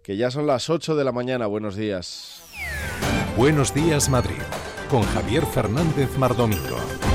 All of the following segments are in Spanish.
que ya son las 8 de la mañana. Buenos días. Buenos días, Madrid, con Javier Fernández Mardomingo.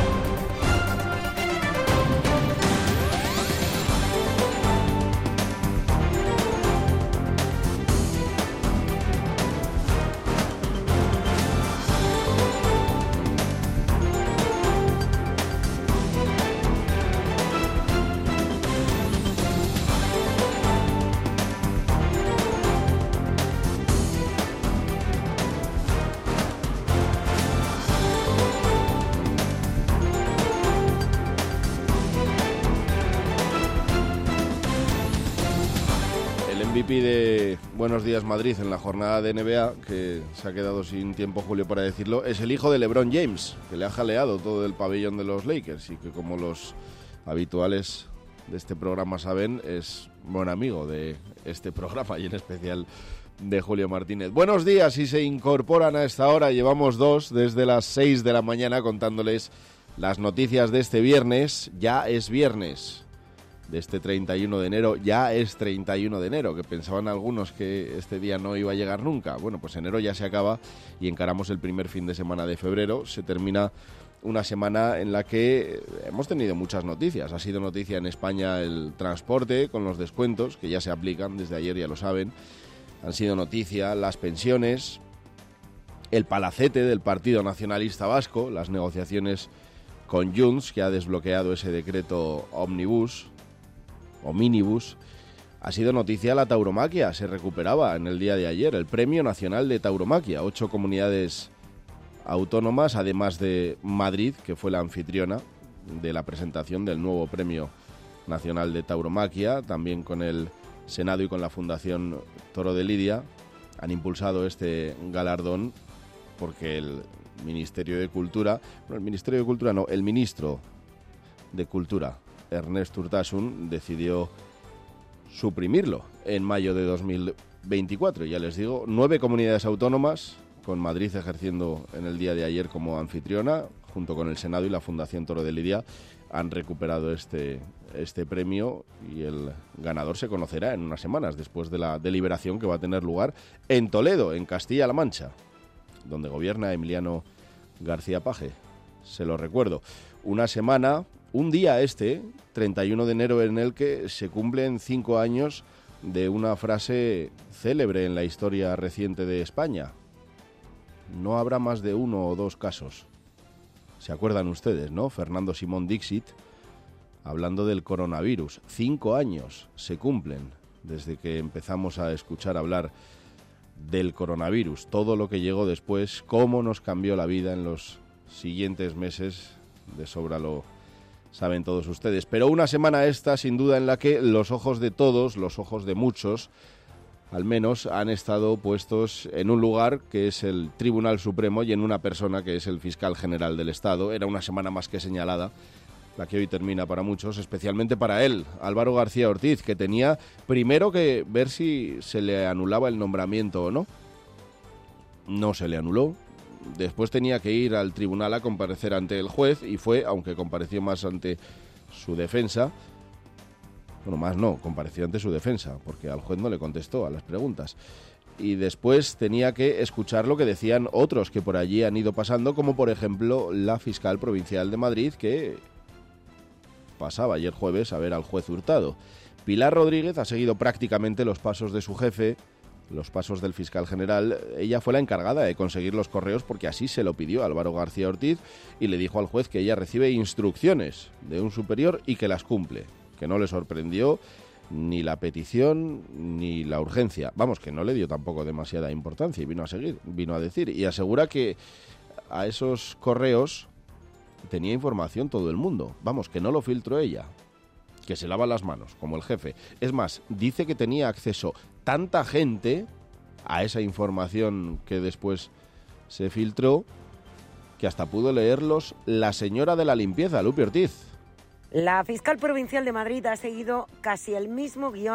MVP de Buenos Días Madrid en la jornada de NBA, que se ha quedado sin tiempo Julio para decirlo, es el hijo de LeBron James, que le ha jaleado todo el pabellón de los Lakers y que, como los habituales de este programa saben, es buen amigo de este programa y en especial de Julio Martínez. Buenos días, y se incorporan a esta hora, llevamos dos desde las 6 de la mañana contándoles las noticias de este viernes. Ya es viernes. De este 31 de enero, ya es 31 de enero, que pensaban algunos que este día no iba a llegar nunca. Bueno, pues enero ya se acaba y encaramos el primer fin de semana de febrero. Se termina una semana en la que hemos tenido muchas noticias. Ha sido noticia en España el transporte con los descuentos, que ya se aplican desde ayer, ya lo saben. Han sido noticia las pensiones, el palacete del Partido Nacionalista Vasco, las negociaciones con Junts, que ha desbloqueado ese decreto ómnibus o minibus. Ha sido noticia la tauromaquia, se recuperaba en el día de ayer el Premio Nacional de Tauromaquia. 8 comunidades autónomas, además de Madrid, que fue la anfitriona de la presentación del nuevo Premio Nacional de Tauromaquia, también con el Senado y con la Fundación Toro de Lidia, han impulsado este galardón porque el Ministerio de Cultura, el ministro de Cultura, Ernest Urtasun, decidió suprimirlo en mayo de 2024. Ya les digo, 9 comunidades autónomas, con Madrid ejerciendo en el día de ayer como anfitriona, junto con el Senado y la Fundación Toro de Lidia, han recuperado este premio, y el ganador se conocerá en unas semanas, después de la deliberación que va a tener lugar en Toledo, en Castilla-La Mancha, donde gobierna Emiliano García Paje. Se lo recuerdo. Una semana, un día 31 de enero, en el que se cumplen 5 años de una frase célebre en la historia reciente de España. No habrá más de 1 o 2 casos. ¿Se acuerdan ustedes, no? Fernando Simón Dixit, hablando del coronavirus. 5 años se cumplen desde que empezamos a escuchar hablar del coronavirus. Todo lo que llegó después, cómo nos cambió la vida en los siguientes meses, de sobra lo saben todos ustedes. Pero una semana esta, sin duda, en la que los ojos de todos, los ojos de muchos, al menos, han estado puestos en un lugar que es el Tribunal Supremo y en una persona que es el fiscal general del Estado. Era una semana más que señalada, la que hoy termina para muchos, especialmente para él, Álvaro García Ortiz, que tenía primero que ver si se le anulaba el nombramiento o no. No se le anuló. Después tenía que ir al tribunal a comparecer ante el juez, y fue, aunque compareció más ante su defensa. Bueno, más no, compareció ante su defensa, porque al juez no le contestó a las preguntas. Y después tenía que escuchar lo que decían otros que por allí han ido pasando, como por ejemplo la fiscal provincial de Madrid, que pasaba ayer jueves a ver al juez Hurtado. Pilar Rodríguez ha seguido prácticamente los pasos de su jefe, los pasos del fiscal general. Ella fue la encargada de conseguir los correos, porque así se lo pidió Álvaro García Ortiz, y le dijo al juez que ella recibe instrucciones de un superior y que las cumple, que no le sorprendió ni la petición ni la urgencia. Vamos, que no le dio tampoco demasiada importancia y vino a decir, y asegura que a esos correos tenía información todo el mundo. Vamos, que no lo filtró ella, que se lava las manos, como el jefe. Es más, dice que tenía acceso tanta gente a esa información que después se filtró, que hasta pudo leerlos la señora de la limpieza, Lupi Ortiz. La fiscal provincial de Madrid ha seguido casi el mismo guión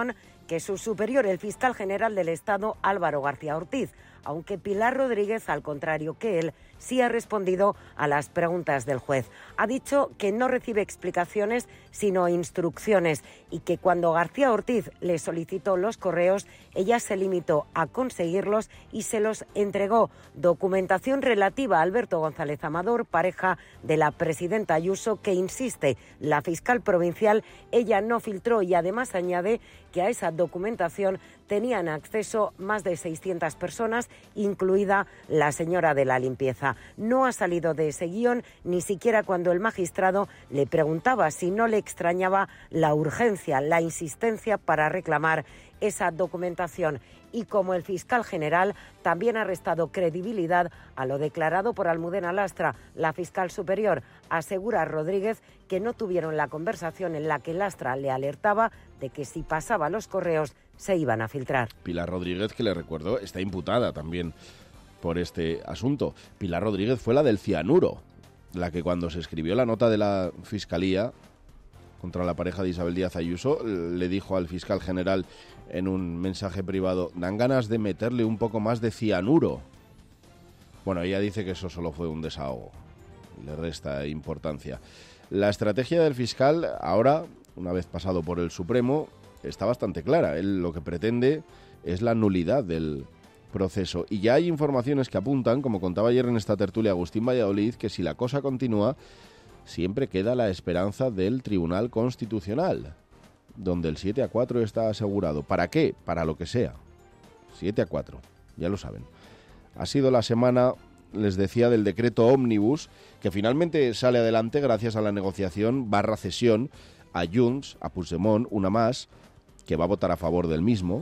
que su superior, el fiscal general del Estado, Álvaro García Ortiz, aunque Pilar Rodríguez, al contrario que él, sí ha respondido a las preguntas del juez. Ha dicho que no recibe explicaciones, sino instrucciones, y que cuando García Ortiz le solicitó los correos, ella se limitó a conseguirlos y se los entregó. Documentación relativa a Alberto González Amador, pareja de la presidenta Ayuso, que insiste, la fiscal provincial, ella no filtró, y además añade que a esa documentación tenían acceso más de 600 personas, incluida la señora de la limpieza. No ha salido de ese guión, ni siquiera cuando el magistrado le preguntaba si no le extrañaba la urgencia, la insistencia para reclamar esa documentación. Y como el fiscal general, también ha restado credibilidad a lo declarado por Almudena Lastra, la fiscal superior. Asegura Rodríguez que no tuvieron la conversación en la que Lastra le alertaba de que si pasaba los correos se iban a filtrar. Pilar Rodríguez, que le recuerdo, está imputada también por este asunto. Pilar Rodríguez fue la del cianuro, la que cuando se escribió la nota de la Fiscalía contra la pareja de Isabel Díaz Ayuso, le dijo al fiscal general en un mensaje privado: dan ganas de meterle un poco más de cianuro. Bueno, ella dice que eso solo fue un desahogo, le resta importancia. La estrategia del fiscal ahora, una vez pasado por el Supremo, está bastante clara. Él lo que pretende es la nulidad del proceso. Y ya hay informaciones que apuntan, como contaba ayer en esta tertulia Agustín Valladolid, que si la cosa continúa, siempre queda la esperanza del Tribunal Constitucional, donde el 7-4 está asegurado. ¿Para qué? Para lo que sea. 7-4, ya lo saben. Ha sido la semana, les decía, del decreto ómnibus, que finalmente sale adelante gracias a la negociación / cesión a Junts, a Puigdemont, una más, que va a votar a favor del mismo.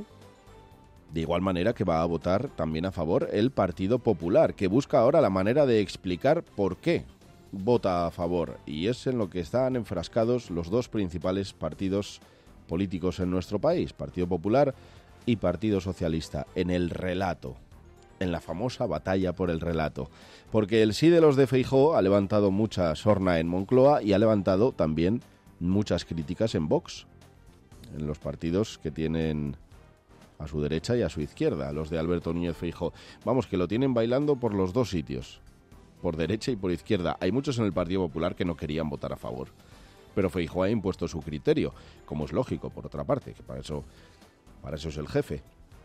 De igual manera que va a votar también a favor el Partido Popular, que busca ahora la manera de explicar por qué vota a favor. Y es en lo que están enfrascados los dos principales partidos políticos en nuestro país, Partido Popular y Partido Socialista, en el relato, en la famosa batalla por el relato. Porque el sí de los de Feijóo ha levantado mucha sorna en Moncloa y ha levantado también muchas críticas en Vox, en los partidos que tienen a su derecha y a su izquierda, los de Alberto Núñez Feijóo. Vamos, que lo tienen bailando por los dos sitios, por derecha y por izquierda. Hay muchos en el Partido Popular que no querían votar a favor, pero Feijóo ha impuesto su criterio, como es lógico, por otra parte, que para eso es el jefe.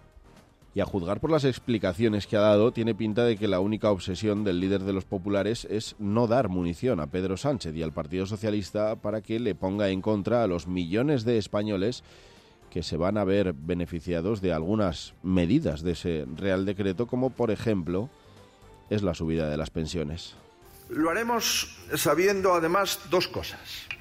Y a juzgar por las explicaciones que ha dado, tiene pinta de que la única obsesión del líder de los populares es no dar munición a Pedro Sánchez y al Partido Socialista para que le ponga en contra a los millones de españoles que se van a ver beneficiados de algunas medidas de ese Real Decreto, como por ejemplo es la subida de las pensiones. Lo haremos sabiendo además dos cosas.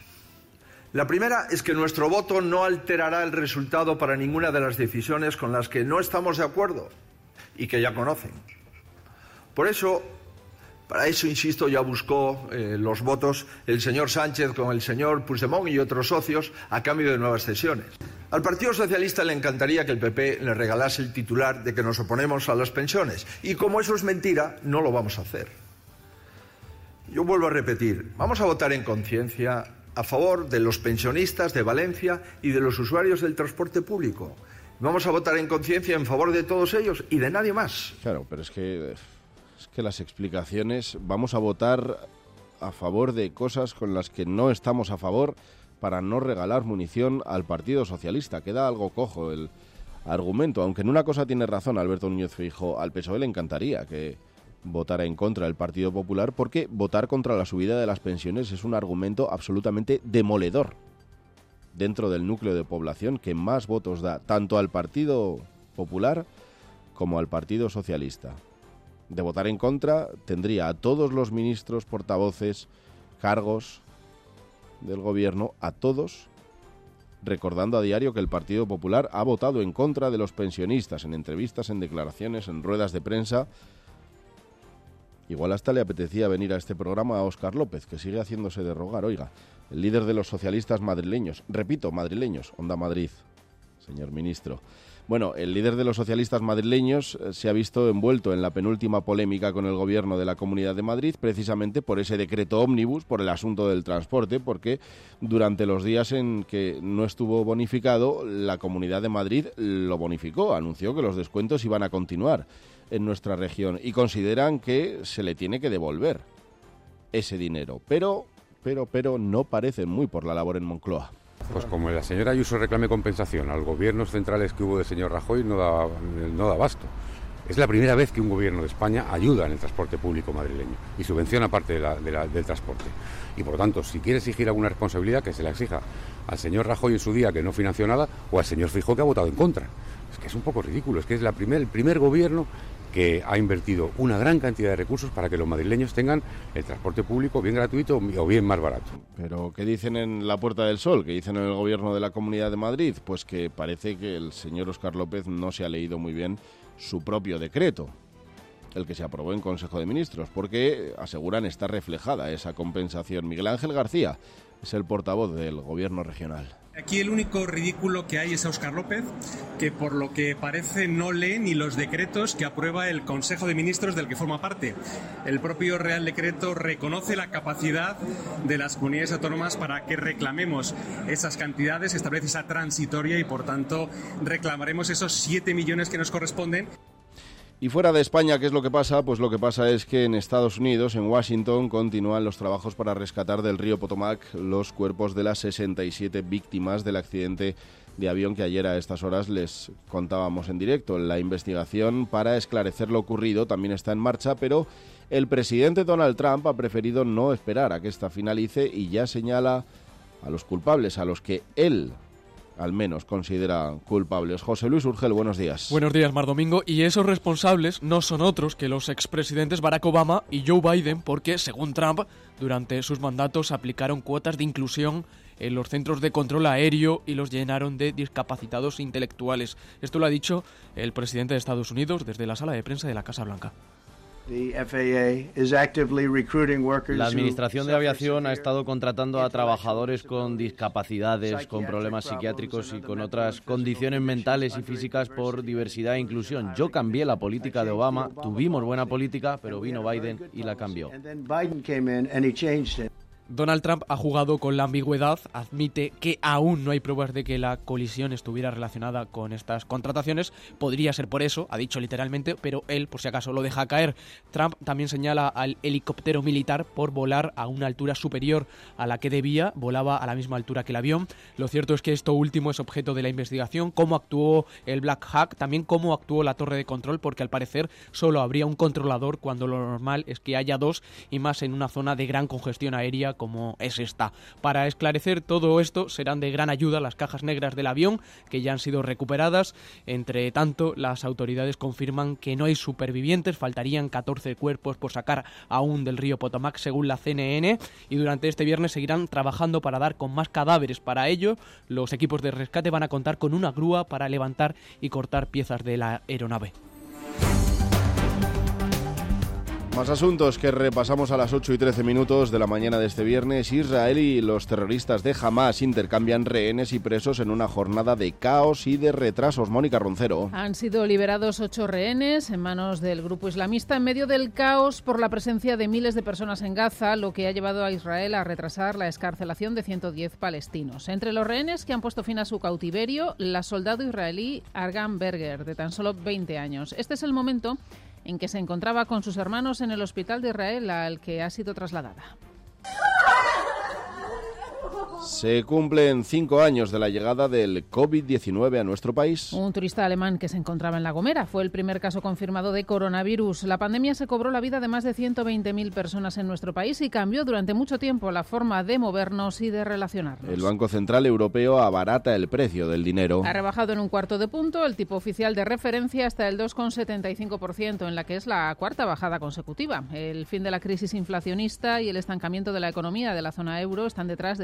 La primera es que nuestro voto no alterará el resultado para ninguna de las decisiones con las que no estamos de acuerdo y que ya conocen. Para eso, insisto, ya buscó los votos el señor Sánchez con el señor Puigdemont y otros socios a cambio de nuevas cesiones. Al Partido Socialista le encantaría que el PP le regalase el titular de que nos oponemos a las pensiones. Y como eso es mentira, no lo vamos a hacer. Yo vuelvo a repetir, vamos a votar en conciencia a favor de los pensionistas de Valencia y de los usuarios del transporte público. Vamos a votar en conciencia en favor de todos ellos y de nadie más. Claro, pero es que las explicaciones, vamos a votar a favor de cosas con las que no estamos a favor para no regalar munición al Partido Socialista. Queda algo cojo el argumento, aunque en una cosa tiene razón Alberto Núñez Feijóo, al PSOE le encantaría que votara en contra del Partido Popular, porque votar contra la subida de las pensiones es un argumento absolutamente demoledor dentro del núcleo de población que más votos da tanto al Partido Popular como al Partido Socialista. De votar en contra tendría a todos los ministros, portavoces, cargos del gobierno, a todos recordando a diario que el Partido Popular ha votado en contra de los pensionistas en entrevistas, en declaraciones, en ruedas de prensa. Igual hasta le apetecía venir a este programa a Óscar López, que sigue haciéndose de rogar, oiga, el líder de los socialistas madrileños, repito, madrileños, Onda Madrid, señor ministro. Bueno, el líder de los socialistas madrileños se ha visto envuelto en la penúltima polémica con el gobierno de la Comunidad de Madrid, precisamente por ese decreto ómnibus, por el asunto del transporte, porque durante los días en que no estuvo bonificado, la Comunidad de Madrid lo bonificó, anunció que los descuentos iban a continuar en nuestra región y consideran que se le tiene que devolver ese dinero, pero no parecen muy por la labor en Moncloa. Pues como la señora Ayuso reclame compensación a los gobiernos centrales que hubo del señor Rajoy, no da abasto. Es la primera vez que un gobierno de España ayuda en el transporte público madrileño y subvenciona parte del transporte. Y por lo tanto, si quiere exigir alguna responsabilidad, que se la exija al señor Rajoy en su día, que no financió nada, o al señor Feijóo, que ha votado en contra. Es que es un poco ridículo, es que es el primer gobierno que ha invertido una gran cantidad de recursos para que los madrileños tengan el transporte público bien gratuito o bien más barato. Pero ¿qué dicen en la Puerta del Sol? ¿Qué dicen en el gobierno de la Comunidad de Madrid? Pues que parece que el señor Óscar López no se ha leído muy bien su propio decreto, el que se aprobó en Consejo de Ministros, porque aseguran está reflejada esa compensación. Miguel Ángel García es el portavoz del gobierno regional. Aquí el único ridículo que hay es a Óscar López, que por lo que parece no lee ni los decretos que aprueba el Consejo de Ministros del que forma parte. El propio Real Decreto reconoce la capacidad de las comunidades autónomas para que reclamemos esas cantidades, establece esa transitoria y por tanto reclamaremos esos 7 millones que nos corresponden. Y fuera de España, ¿qué es lo que pasa? Pues lo que pasa es que en Estados Unidos, en Washington, continúan los trabajos para rescatar del río Potomac los cuerpos de las 67 víctimas del accidente de avión que ayer a estas horas les contábamos en directo. La investigación para esclarecer lo ocurrido también está en marcha, pero el presidente Donald Trump ha preferido no esperar a que esta finalice y ya señala a los culpables, a los que él al menos considera culpables. José Luis Urgel, buenos días. Buenos días, Mar Domingo. Y esos responsables no son otros que los expresidentes Barack Obama y Joe Biden, porque, según Trump, durante sus mandatos aplicaron cuotas de inclusión en los centros de control aéreo y los llenaron de discapacitados intelectuales. Esto lo ha dicho el presidente de Estados Unidos desde la sala de prensa de la Casa Blanca. La Administración de Aviación ha estado contratando a trabajadores con discapacidades, con problemas psiquiátricos y con otras condiciones mentales y físicas por diversidad e inclusión. Yo cambié la política de Obama, tuvimos buena política, pero vino Biden y la cambió. Donald Trump ha jugado con la ambigüedad, admite que aún no hay pruebas de que la colisión estuviera relacionada con estas contrataciones. Podría ser por eso, ha dicho literalmente, pero él, por si acaso, lo deja caer. Trump también señala al helicóptero militar por volar a una altura superior a la que debía, volaba a la misma altura que el avión. Lo cierto es que esto último es objeto de la investigación, cómo actuó el Black Hawk, también cómo actuó la torre de control, porque al parecer solo habría un controlador cuando lo normal es que haya dos, y más en una zona de gran congestión aérea como es esta. Para esclarecer todo esto serán de gran ayuda las cajas negras del avión, que ya han sido recuperadas. Entre tanto, las autoridades confirman que no hay supervivientes, faltarían 14 cuerpos por sacar aún del río Potomac, según la CNN, y durante este viernes seguirán trabajando para dar con más cadáveres. Para ello, los equipos de rescate van a contar con una grúa para levantar y cortar piezas de la aeronave. Más asuntos que repasamos a las 8 y 13 minutos de la mañana de este viernes. Israel y los terroristas de Hamas intercambian rehenes y presos en una jornada de caos y de retrasos. Mónica Roncero. Han sido liberados 8 rehenes en manos del grupo islamista en medio del caos por la presencia de miles de personas en Gaza, lo que ha llevado a Israel a retrasar la excarcelación de 110 palestinos. Entre los rehenes que han puesto fin a su cautiverio, la soldado israelí Argan Berger, de tan solo 20 años. Este es el momento en que se encontraba con sus hermanos en el hospital de Israel al que ha sido trasladada. Se cumplen 5 años de la llegada del COVID-19 a nuestro país. Un turista alemán que se encontraba en La Gomera fue el primer caso confirmado de coronavirus. La pandemia se cobró la vida de más de 120.000 personas en nuestro país y cambió durante mucho tiempo la forma de movernos y de relacionarnos. El Banco Central Europeo abarata el precio del dinero. Ha rebajado en un cuarto de punto el tipo oficial de referencia hasta el 2,75%, en la que es la cuarta bajada consecutiva. El fin de la crisis inflacionista y el estancamiento de la economía de la zona euro están detrás de esta decisión,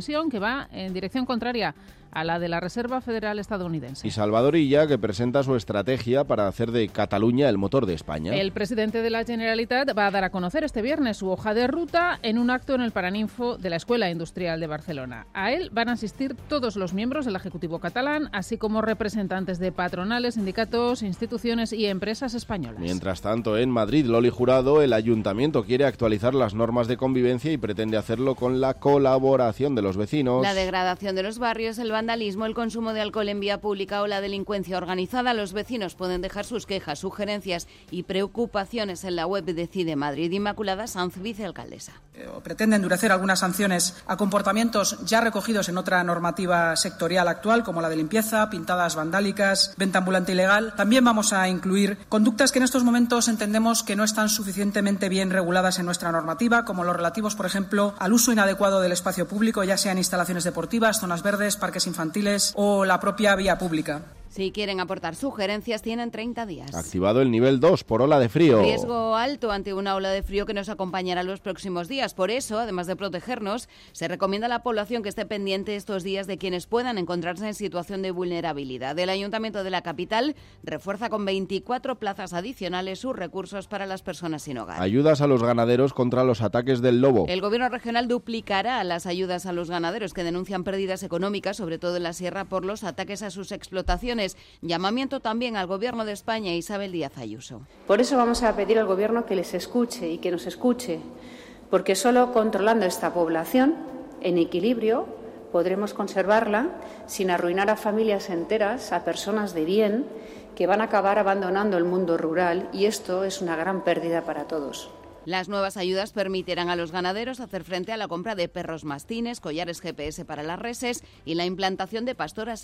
decisión que va en dirección contraria a la de la Reserva Federal estadounidense. Y Salvador Illa, que presenta su estrategia para hacer de Cataluña el motor de España. El presidente de la Generalitat va a dar a conocer este viernes su hoja de ruta en un acto en el Paraninfo de la Escuela Industrial de Barcelona. A él van a asistir todos los miembros del Ejecutivo catalán, así como representantes de patronales, sindicatos, instituciones y empresas españolas. Mientras tanto, en Madrid, Loli Jurado, el ayuntamiento quiere actualizar las normas de convivencia y pretende hacerlo con la colaboración de los vecinos. La degradación de los barrios, el vandalismo, el consumo de alcohol en vía pública o la delincuencia organizada. Los vecinos pueden dejar sus quejas, sugerencias y preocupaciones en la web de Decide Madrid. Inmaculada Sanz, vicealcaldesa. Pretende endurecer algunas sanciones a comportamientos ya recogidos en otra normativa sectorial actual, como la de limpieza, pintadas vandálicas, venta ambulante ilegal. También vamos a incluir conductas que en estos momentos entendemos que no están suficientemente bien reguladas en nuestra normativa, como los relativos, por ejemplo, al uso inadecuado del espacio público, ya sean instalaciones deportivas, zonas verdes, parques infantiles o la propia vía pública. Si quieren aportar sugerencias, tienen 30 días. Activado el nivel 2 por ola de frío. Riesgo alto ante una ola de frío que nos acompañará los próximos días. Por eso, además de protegernos, se recomienda a la población que esté pendiente estos días de quienes puedan encontrarse en situación de vulnerabilidad. El Ayuntamiento de la capital refuerza con 24 plazas adicionales sus recursos para las personas sin hogar. Ayudas a los ganaderos contra los ataques del lobo. El Gobierno regional duplicará las ayudas a los ganaderos que denuncian pérdidas económicas, sobre todo en la sierra, por los ataques a sus explotaciones. Llamamiento también al Gobierno de España, Isabel Díaz Ayuso. Por eso vamos a pedir al Gobierno que les escuche y que nos escuche, porque solo controlando esta población en equilibrio podremos conservarla sin arruinar a familias enteras, a personas de bien que van a acabar abandonando el mundo rural, y esto es una gran pérdida para todos. Las nuevas ayudas permitirán a los ganaderos hacer frente a la compra de perros mastines, collares GPS para las reses y la implantación de pastores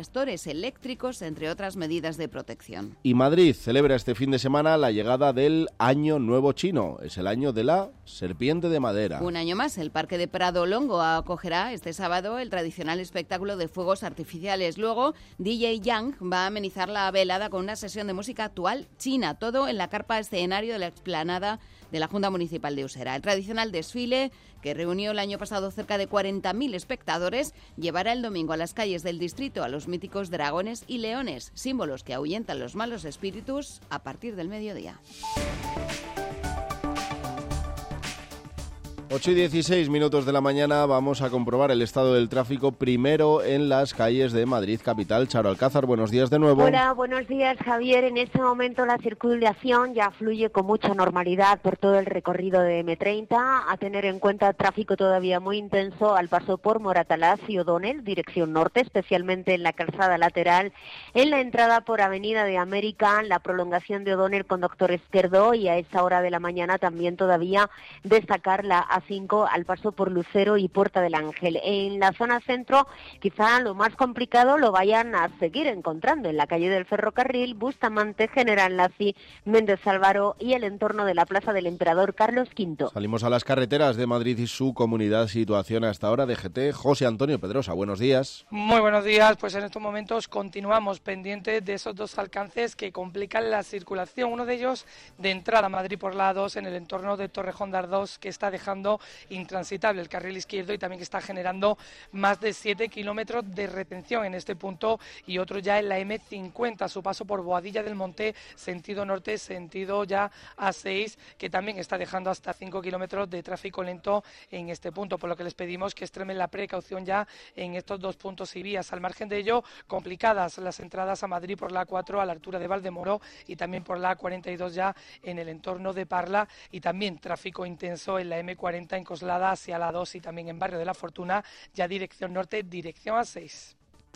eléctricos, entre otras medidas de protección. Y Madrid celebra este fin de semana la llegada del Año Nuevo Chino. Es el año de la serpiente de madera. Un año más, el Parque de Prado Longo acogerá este sábado el tradicional espectáculo de fuegos artificiales. Luego, DJ Yang va a amenizar la velada con una sesión de música actual china, todo en la carpa escenario de la explanada de la Junta Municipal de Usera. El tradicional desfile, que reunió el año pasado cerca de 40.000 espectadores, llevará el domingo a las calles del distrito a los míticos dragones y leones, símbolos que ahuyentan los malos espíritus a partir del mediodía. 8:16 de la mañana, vamos a comprobar el estado del tráfico primero en las calles de Madrid capital. Charo Alcázar, buenos días de nuevo. Hola, buenos días, Javier. En este momento la circulación ya fluye con mucha normalidad por todo el recorrido de M30. A tener en cuenta tráfico todavía muy intenso al paso por Moratalaz y O'Donnell, dirección norte, especialmente en la calzada lateral, en la entrada por Avenida de América, la prolongación de O'Donnell con Doctor Esquerdo, y a esta hora de la mañana también todavía destacar la A5 al paso por Lucero y Puerta del Ángel. En la zona centro, quizá lo más complicado lo vayan a seguir encontrando en la calle del Ferrocarril, Bustamante, General Laci, Méndez Álvaro y el entorno de la Plaza del Emperador Carlos V. Salimos a las carreteras de Madrid y su comunidad. Situación hasta ahora de GT. José Antonio Pedrosa, buenos días. Muy buenos días. Pues en estos momentos continuamos pendientes de esos dos alcances que complican la circulación. Uno de ellos de entrada a Madrid por la A2 en el entorno de Torrejón de Ardoz, que está dejando intransitable el carril izquierdo y también que está generando más de 7 kilómetros de retención en este punto, y otro ya en la M50 a su paso por Boadilla del Monte, sentido norte, sentido ya A6, que también está dejando hasta 5 kilómetros de tráfico lento en este punto, por lo que les pedimos que extremen la precaución ya en estos dos puntos y vías. Al margen de ello, complicadas las entradas a Madrid por la A4 a la altura de Valdemoro y también por la A42 ya en el entorno de Parla, y también tráfico intenso en la M40 en Coslada hacia la 2 y también en Barrio de la Fortuna, ya dirección norte, dirección A6.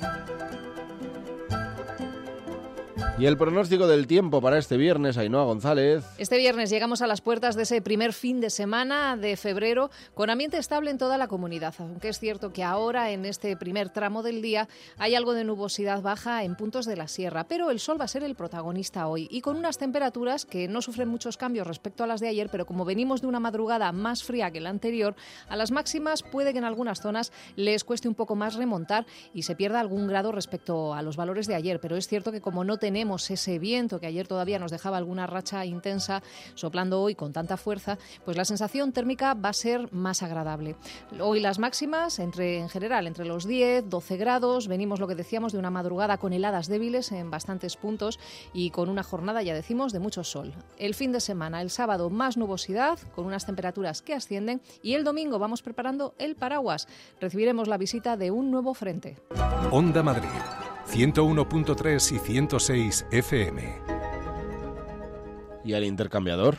Y el pronóstico del tiempo para este viernes, Ainhoa González. Este viernes llegamos a las puertas de ese primer fin de semana de febrero con ambiente estable en toda la comunidad, aunque es cierto que ahora en este primer tramo del día hay algo de nubosidad baja en puntos de la sierra, pero el sol va a ser el protagonista hoy y con unas temperaturas que no sufren muchos cambios respecto a las de ayer, pero como venimos de una madrugada más fría que la anterior, a las máximas puede que en algunas zonas les cueste un poco más remontar y se pierda algún grado respecto a los valores de ayer, pero es cierto que como no tenemos tenemos ese viento que ayer todavía nos dejaba alguna racha intensa, soplando hoy con tanta fuerza, pues la sensación térmica va a ser más agradable. Hoy las máximas, en general, entre los 10, 12 grados. Venimos, lo que decíamos, de una madrugada con heladas débiles en bastantes puntos y con una jornada, ya decimos, de mucho sol. El fin de semana, el sábado, más nubosidad, con unas temperaturas que ascienden, y el domingo vamos preparando el paraguas. Recibiremos la visita de un nuevo frente. Onda Madrid, 101.3 y 106 FM. ¿Y al intercambiador?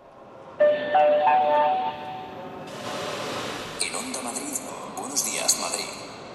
En Onda Madrid, buenos días, Madrid.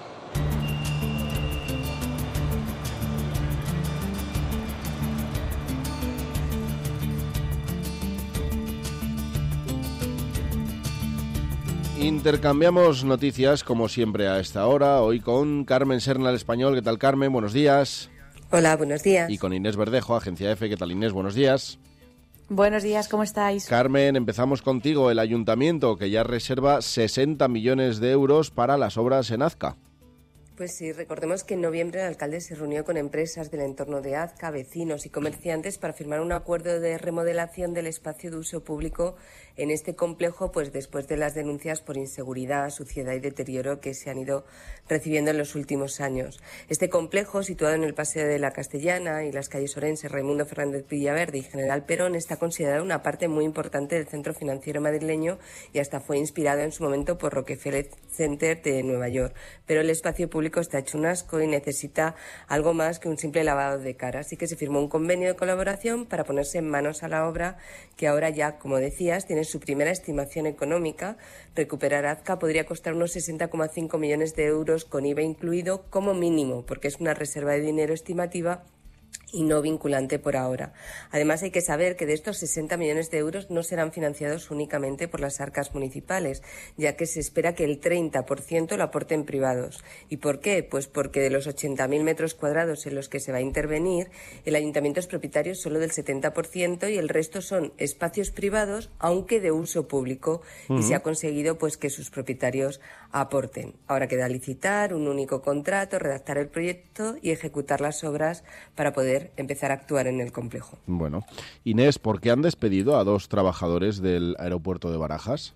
Intercambiamos noticias, como siempre, a esta hora. Hoy con Carmen Serna, El Español. ¿Qué tal, Carmen? Buenos días. Hola, buenos días. Y con Inés Verdejo, Agencia EFE. ¿Qué tal, Inés? Buenos días. Buenos días, ¿cómo estáis? Carmen, empezamos contigo. El Ayuntamiento, que ya reserva 60 millones de euros para las obras en Azca. Pues sí, recordemos que en noviembre el alcalde se reunió con empresas del entorno de Azca, vecinos y comerciantes para firmar un acuerdo de remodelación del espacio de uso público en este complejo, pues después de las denuncias por inseguridad, suciedad y deterioro que se han ido recibiendo en los últimos años. Este complejo, situado en el Paseo de la Castellana y las calles Orense, Raimundo Fernández Villaverde y General Perón, está considerado una parte muy importante del centro financiero madrileño y hasta fue inspirado en su momento por Rockefeller Center de Nueva York. Pero el espacio público está hecho un asco y necesita algo más que un simple lavado de cara. Así que se firmó un convenio de colaboración para ponerse en manos a la obra, que ahora ya, como decías, tiene su primera estimación económica. Recuperar Azca podría costar unos 60,5 millones de euros con IVA incluido como mínimo, porque es una reserva de dinero estimativa y no vinculante por ahora. Además, hay que saber que de estos 60 millones de euros no serán financiados únicamente por las arcas municipales, ya que se espera que el 30% lo aporten privados. ¿Y por qué? Pues porque de los 80.000 metros cuadrados en los que se va a intervenir, el ayuntamiento es propietario solo del 70% y el resto son espacios privados, aunque de uso público, y se ha conseguido pues que sus propietarios aporten. Ahora queda licitar, un único contrato, redactar el proyecto y ejecutar las obras para poder empezar a actuar en el complejo. Bueno, Inés, ¿por qué han despedido a 2 trabajadores del aeropuerto de Barajas?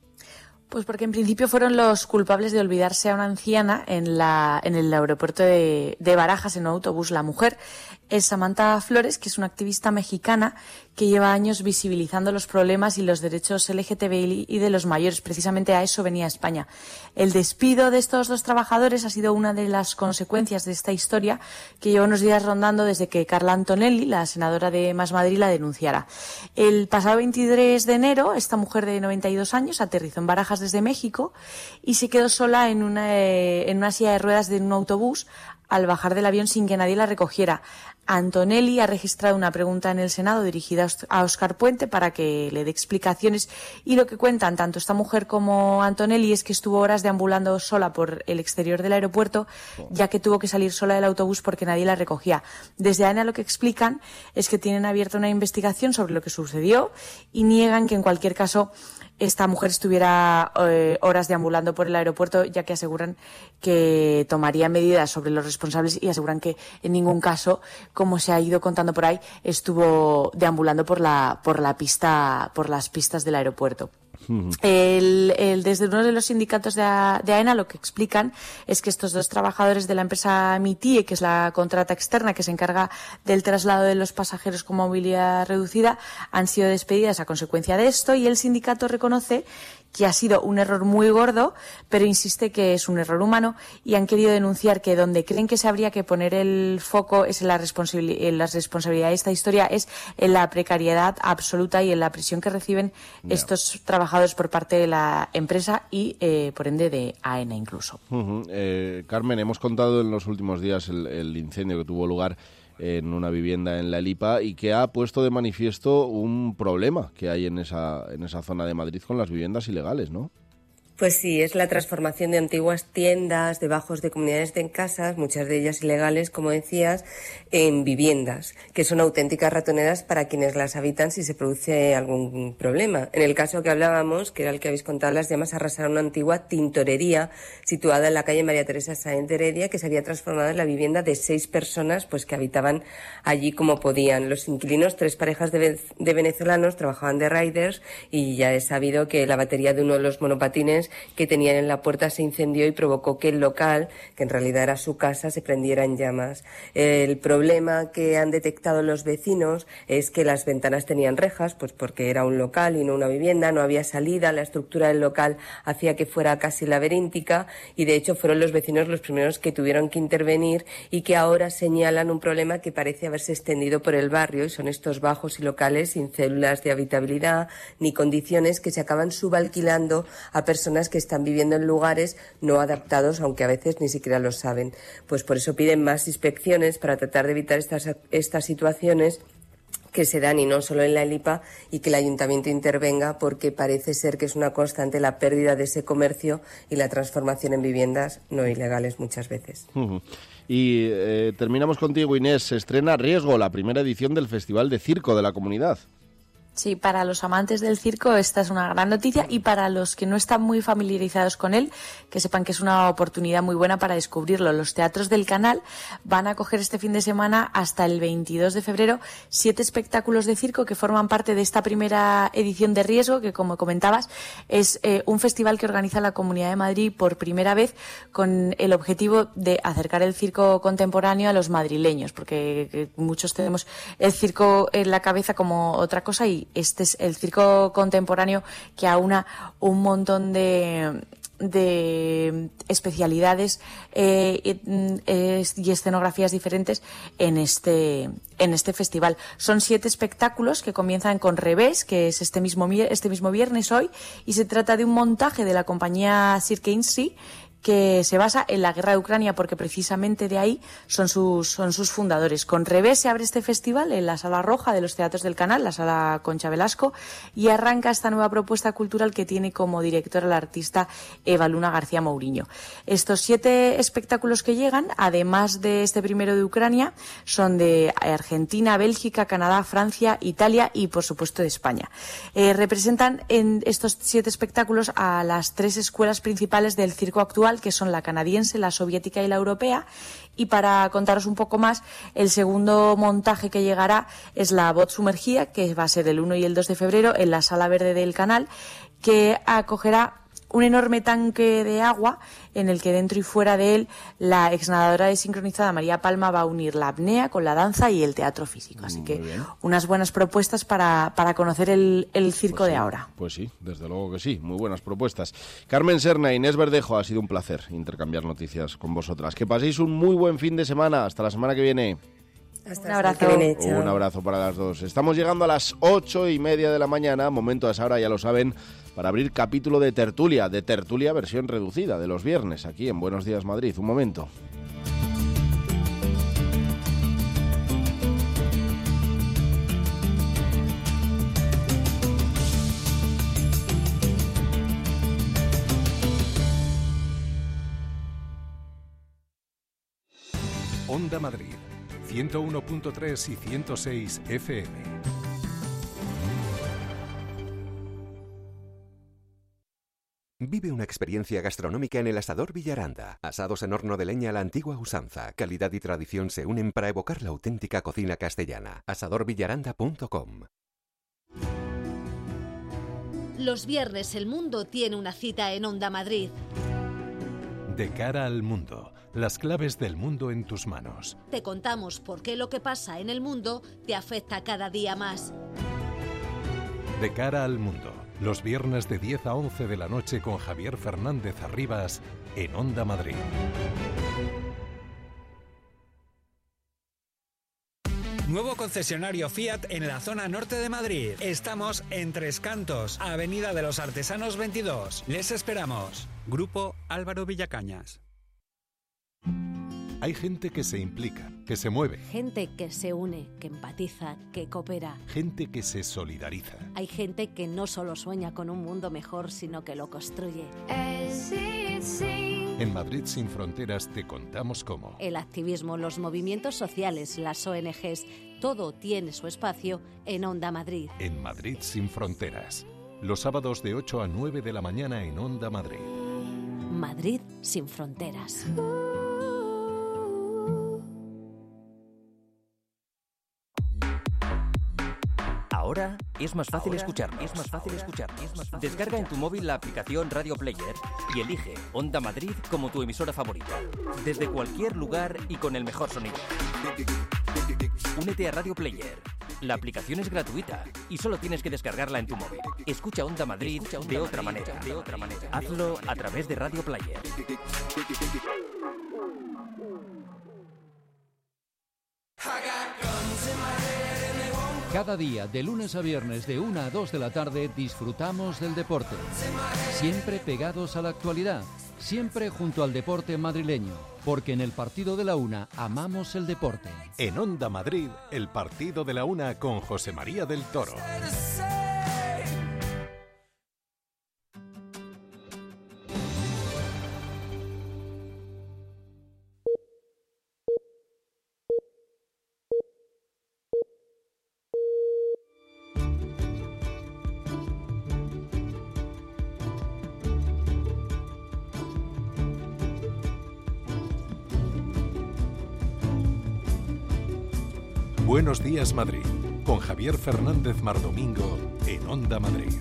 Pues porque en principio fueron los culpables de olvidarse a una anciana en el aeropuerto de Barajas en un autobús. La mujer es Samantha Flores, que es una activista mexicana que lleva años visibilizando los problemas y los derechos LGTBI y de los mayores. Precisamente a eso venía España. El despido de estos 2 trabajadores ha sido una de las consecuencias de esta historia que lleva unos días rondando desde que Carla Antonelli, la senadora de Más Madrid, la denunciara. El pasado 23 de enero, esta mujer de 92 años aterrizó en Barajas desde México y se quedó sola en una silla de ruedas de un autobús al bajar del avión sin que nadie la recogiera. Antonelli ha registrado una pregunta en el Senado dirigida a Óscar Puente para que le dé explicaciones, y lo que cuentan tanto esta mujer como Antonelli es que estuvo horas deambulando sola por el exterior del aeropuerto, ya que tuvo que salir sola del autobús porque nadie la recogía. Desde AENA lo que explican es que tienen abierta una investigación sobre lo que sucedió y niegan que en cualquier caso esta mujer estuviera horas deambulando por el aeropuerto, ya que aseguran que tomaría medidas sobre los responsables y aseguran que en ningún caso, como se ha ido contando por ahí, estuvo deambulando por las pistas del aeropuerto. Desde uno de los sindicatos de AENA lo que explican es que estos 2 trabajadores de la empresa Mitie, que es la contrata externa que se encarga del traslado de los pasajeros con movilidad reducida, han sido despedidas a consecuencia de esto, y el sindicato reconoce que ha sido un error muy gordo, pero insiste que es un error humano, y han querido denunciar que donde creen que se habría que poner el foco es en la responsabilidad de esta historia, es en la precariedad absoluta y en la presión que reciben estos trabajadores por parte de la empresa y, por ende, de AENA incluso. Carmen, hemos contado en los últimos días el incendio que tuvo lugar en una vivienda en La Elipa y que ha puesto de manifiesto un problema que hay en esa zona de Madrid con las viviendas ilegales, ¿no? Pues sí, es la transformación de antiguas tiendas, de bajos de comunidades de casas, muchas de ellas ilegales, como decías, en viviendas, que son auténticas ratoneras para quienes las habitan si se produce algún problema. En el caso que hablábamos, que era el que habéis contado, las llamas arrasaron una antigua tintorería situada en la calle María Teresa Sáenz de Heredia, que se había transformado en la vivienda de 6 personas pues que habitaban allí como podían. Los inquilinos, 3 parejas de venezolanos, trabajaban de riders y ya es sabido que la batería de uno de los monopatines que tenían en la puerta se incendió y provocó que el local, que en realidad era su casa, se prendiera en llamas. El problema que han detectado los vecinos es que las ventanas tenían rejas, pues porque era un local y no una vivienda, no había salida, la estructura del local hacía que fuera casi laberíntica y de hecho fueron los vecinos los primeros que tuvieron que intervenir y que ahora señalan un problema que parece haberse extendido por el barrio y son estos bajos y locales sin células de habitabilidad ni condiciones que se acaban subalquilando a personas que están viviendo en lugares no adaptados, aunque a veces ni siquiera lo saben. Pues por eso piden más inspecciones para tratar de evitar estas situaciones que se dan y no solo en la Elipa y que el ayuntamiento intervenga porque parece ser que es una constante la pérdida de ese comercio y la transformación en viviendas no ilegales muchas veces. Y terminamos contigo, Inés. Se estrena Riesgo, la primera edición del Festival de Circo de la Comunidad. Sí, para los amantes del circo esta es una gran noticia y para los que no están muy familiarizados con él, que sepan que es una oportunidad muy buena para descubrirlo. Los teatros del Canal van a acoger este fin de semana hasta el 22 de febrero 7 espectáculos de circo que forman parte de esta primera edición de Riesgo, que como comentabas es un festival que organiza la Comunidad de Madrid por primera vez con el objetivo de acercar el circo contemporáneo a los madrileños, porque muchos tenemos el circo en la cabeza como otra cosa y este es el circo contemporáneo que aúna un montón de especialidades y escenografías diferentes en este festival. Son 7 espectáculos que comienzan con Revés, que es este mismo viernes hoy, y se trata de un montaje de la compañía Cirque Insi que se basa en la guerra de Ucrania porque precisamente de ahí son sus fundadores. Con Revés se abre este festival en la Sala Roja de los Teatros del Canal, la Sala Concha Velasco, y arranca esta nueva propuesta cultural que tiene como directora la artista Eva Luna García Mourinho. Estos 7 espectáculos que llegan, además de este primero de Ucrania, son de Argentina, Bélgica, Canadá, Francia, Italia y por supuesto de España. Representan en estos 7 espectáculos a las 3 escuelas principales del circo actual, que son la canadiense, la soviética y la europea. Y para contaros un poco más, el segundo montaje que llegará es la Voz Sumergida, que va a ser el 1 y el 2 de febrero en la Sala Verde del Canal, que acogerá un enorme tanque de agua en el que dentro y fuera de él la exnadadora desincronizada María Palma va a unir la apnea con la danza y el teatro físico. Así que unas buenas propuestas para conocer el circo pues de sí, ahora. Pues sí, desde luego que sí, muy buenas propuestas. Carmen Serna, Inés Verdejo, ha sido un placer intercambiar noticias con vosotras. Que paséis un muy buen fin de semana. Hasta la semana que viene. Hasta un abrazo. Un abrazo para las dos. Estamos llegando a las 8:30 de la mañana, momento a esa hora, ya lo saben, para abrir capítulo de tertulia versión reducida de los viernes, aquí en Buenos Días Madrid. Un momento. Onda Madrid, 101.3 y 106 FM. Vive una experiencia gastronómica en el Asador Villaranda. Asados en horno de leña a la antigua usanza. Calidad y tradición se unen para evocar la auténtica cocina castellana. asadorvillaranda.com. Los viernes el mundo tiene una cita en Onda Madrid. De cara al mundo, las claves del mundo en tus manos. Te contamos por qué lo que pasa en el mundo te afecta cada día más. De cara al mundo, los viernes de 10 a 11 de la noche con Javier Fernández Arribas en Onda Madrid. Nuevo concesionario Fiat en la zona norte de Madrid. Estamos en Tres Cantos, Avenida de los Artesanos 22. Les esperamos. Grupo Álvaro Villacañas. Hay gente que se implica, que se mueve. Gente que se une, que empatiza, que coopera. Gente que se solidariza. Hay gente que no solo sueña con un mundo mejor, sino que lo construye. En Madrid Sin Fronteras te contamos cómo. El activismo, los movimientos sociales, las ONGs, todo tiene su espacio en Onda Madrid. En Madrid Sin Fronteras. Los sábados de 8 a 9 de la mañana en Onda Madrid. Madrid Sin Fronteras. Ahora es más fácil escucharnos. Descarga en tu móvil la aplicación Radio Player y elige Onda Madrid como tu emisora favorita. Desde cualquier lugar y con el mejor sonido. Únete a Radio Player. La aplicación es gratuita y solo tienes que descargarla en tu móvil. Escucha Onda Madrid de otra manera. Hazlo a través de Radio Player. Cada día, de lunes a viernes, de 1 a 2 de la tarde, disfrutamos del deporte. Siempre pegados a la actualidad, siempre junto al deporte madrileño, porque en el Partido de la Una amamos el deporte. En Onda Madrid, el Partido de la Una con José María del Toro. Buenos días, Madrid, con Javier Fernández Mardomingo en Onda Madrid.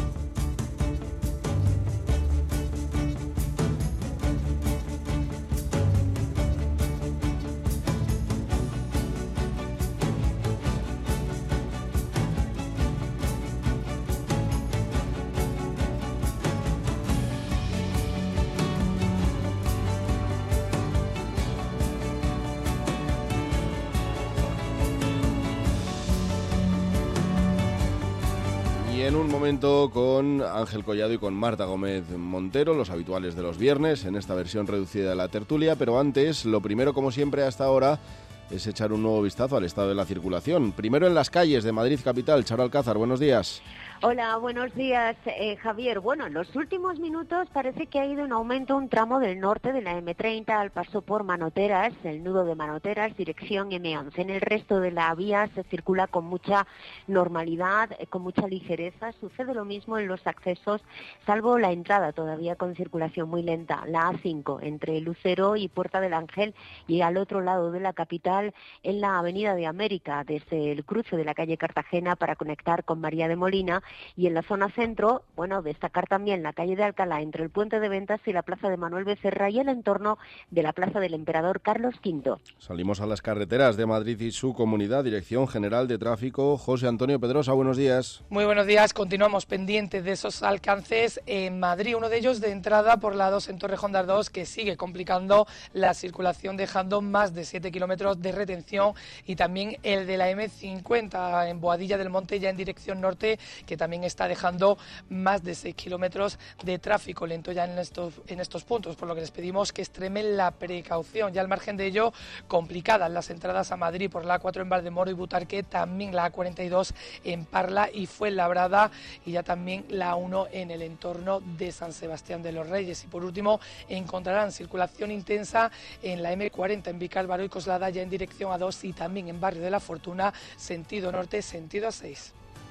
Con Ángel Collado y con Marta Gómez Montero, los habituales de los viernes, en esta versión reducida de la tertulia. Pero antes, lo primero, como siempre hasta ahora, es echar un nuevo vistazo al estado de la circulación. Primero en las calles de Madrid capital. Charo Alcázar, buenos días. Hola, buenos días, Javier. Bueno, en los últimos minutos parece que ha ido en aumento un tramo del norte de la M30 al paso por Manoteras, el nudo de Manoteras, dirección M11. En el resto de la vía se circula con mucha normalidad, con mucha ligereza. Sucede lo mismo en los accesos, salvo la entrada todavía con circulación muy lenta, la A5, entre Lucero y Puerta del Ángel, y al otro lado de la capital, en la Avenida de América, desde el cruce de la calle Cartagena para conectar con María de Molina. Y en la zona centro, bueno, destacar también la calle de Alcalá entre el Puente de Ventas y la Plaza de Manuel Becerra y el entorno de la Plaza del Emperador Carlos V. Salimos a las carreteras de Madrid y su comunidad. Dirección General de Tráfico, José Antonio Pedrosa, buenos días. Muy buenos días, continuamos pendientes de esos alcances en Madrid, uno de ellos de entrada por la 2 en Torrejón de Ardoz, que sigue complicando la circulación, dejando más de 7 kilómetros de retención, y también el de la M50 en Boadilla del Monte, ya en dirección norte, que también está dejando más de 6 kilómetros de tráfico lento ya en estos puntos, por lo que les pedimos que extremen la precaución. Ya al margen de ello, complicadas las entradas a Madrid por la A4 en Valdemoro y Butarque, también la A42 en Parla y Fuenlabrada, y ya también la 1 en el entorno de San Sebastián de los Reyes. Y por último, encontrarán circulación intensa en la M40 en Vicálvaro y Coslada, ya en dirección A2, y también en Barrio de la Fortuna, sentido norte, sentido A6.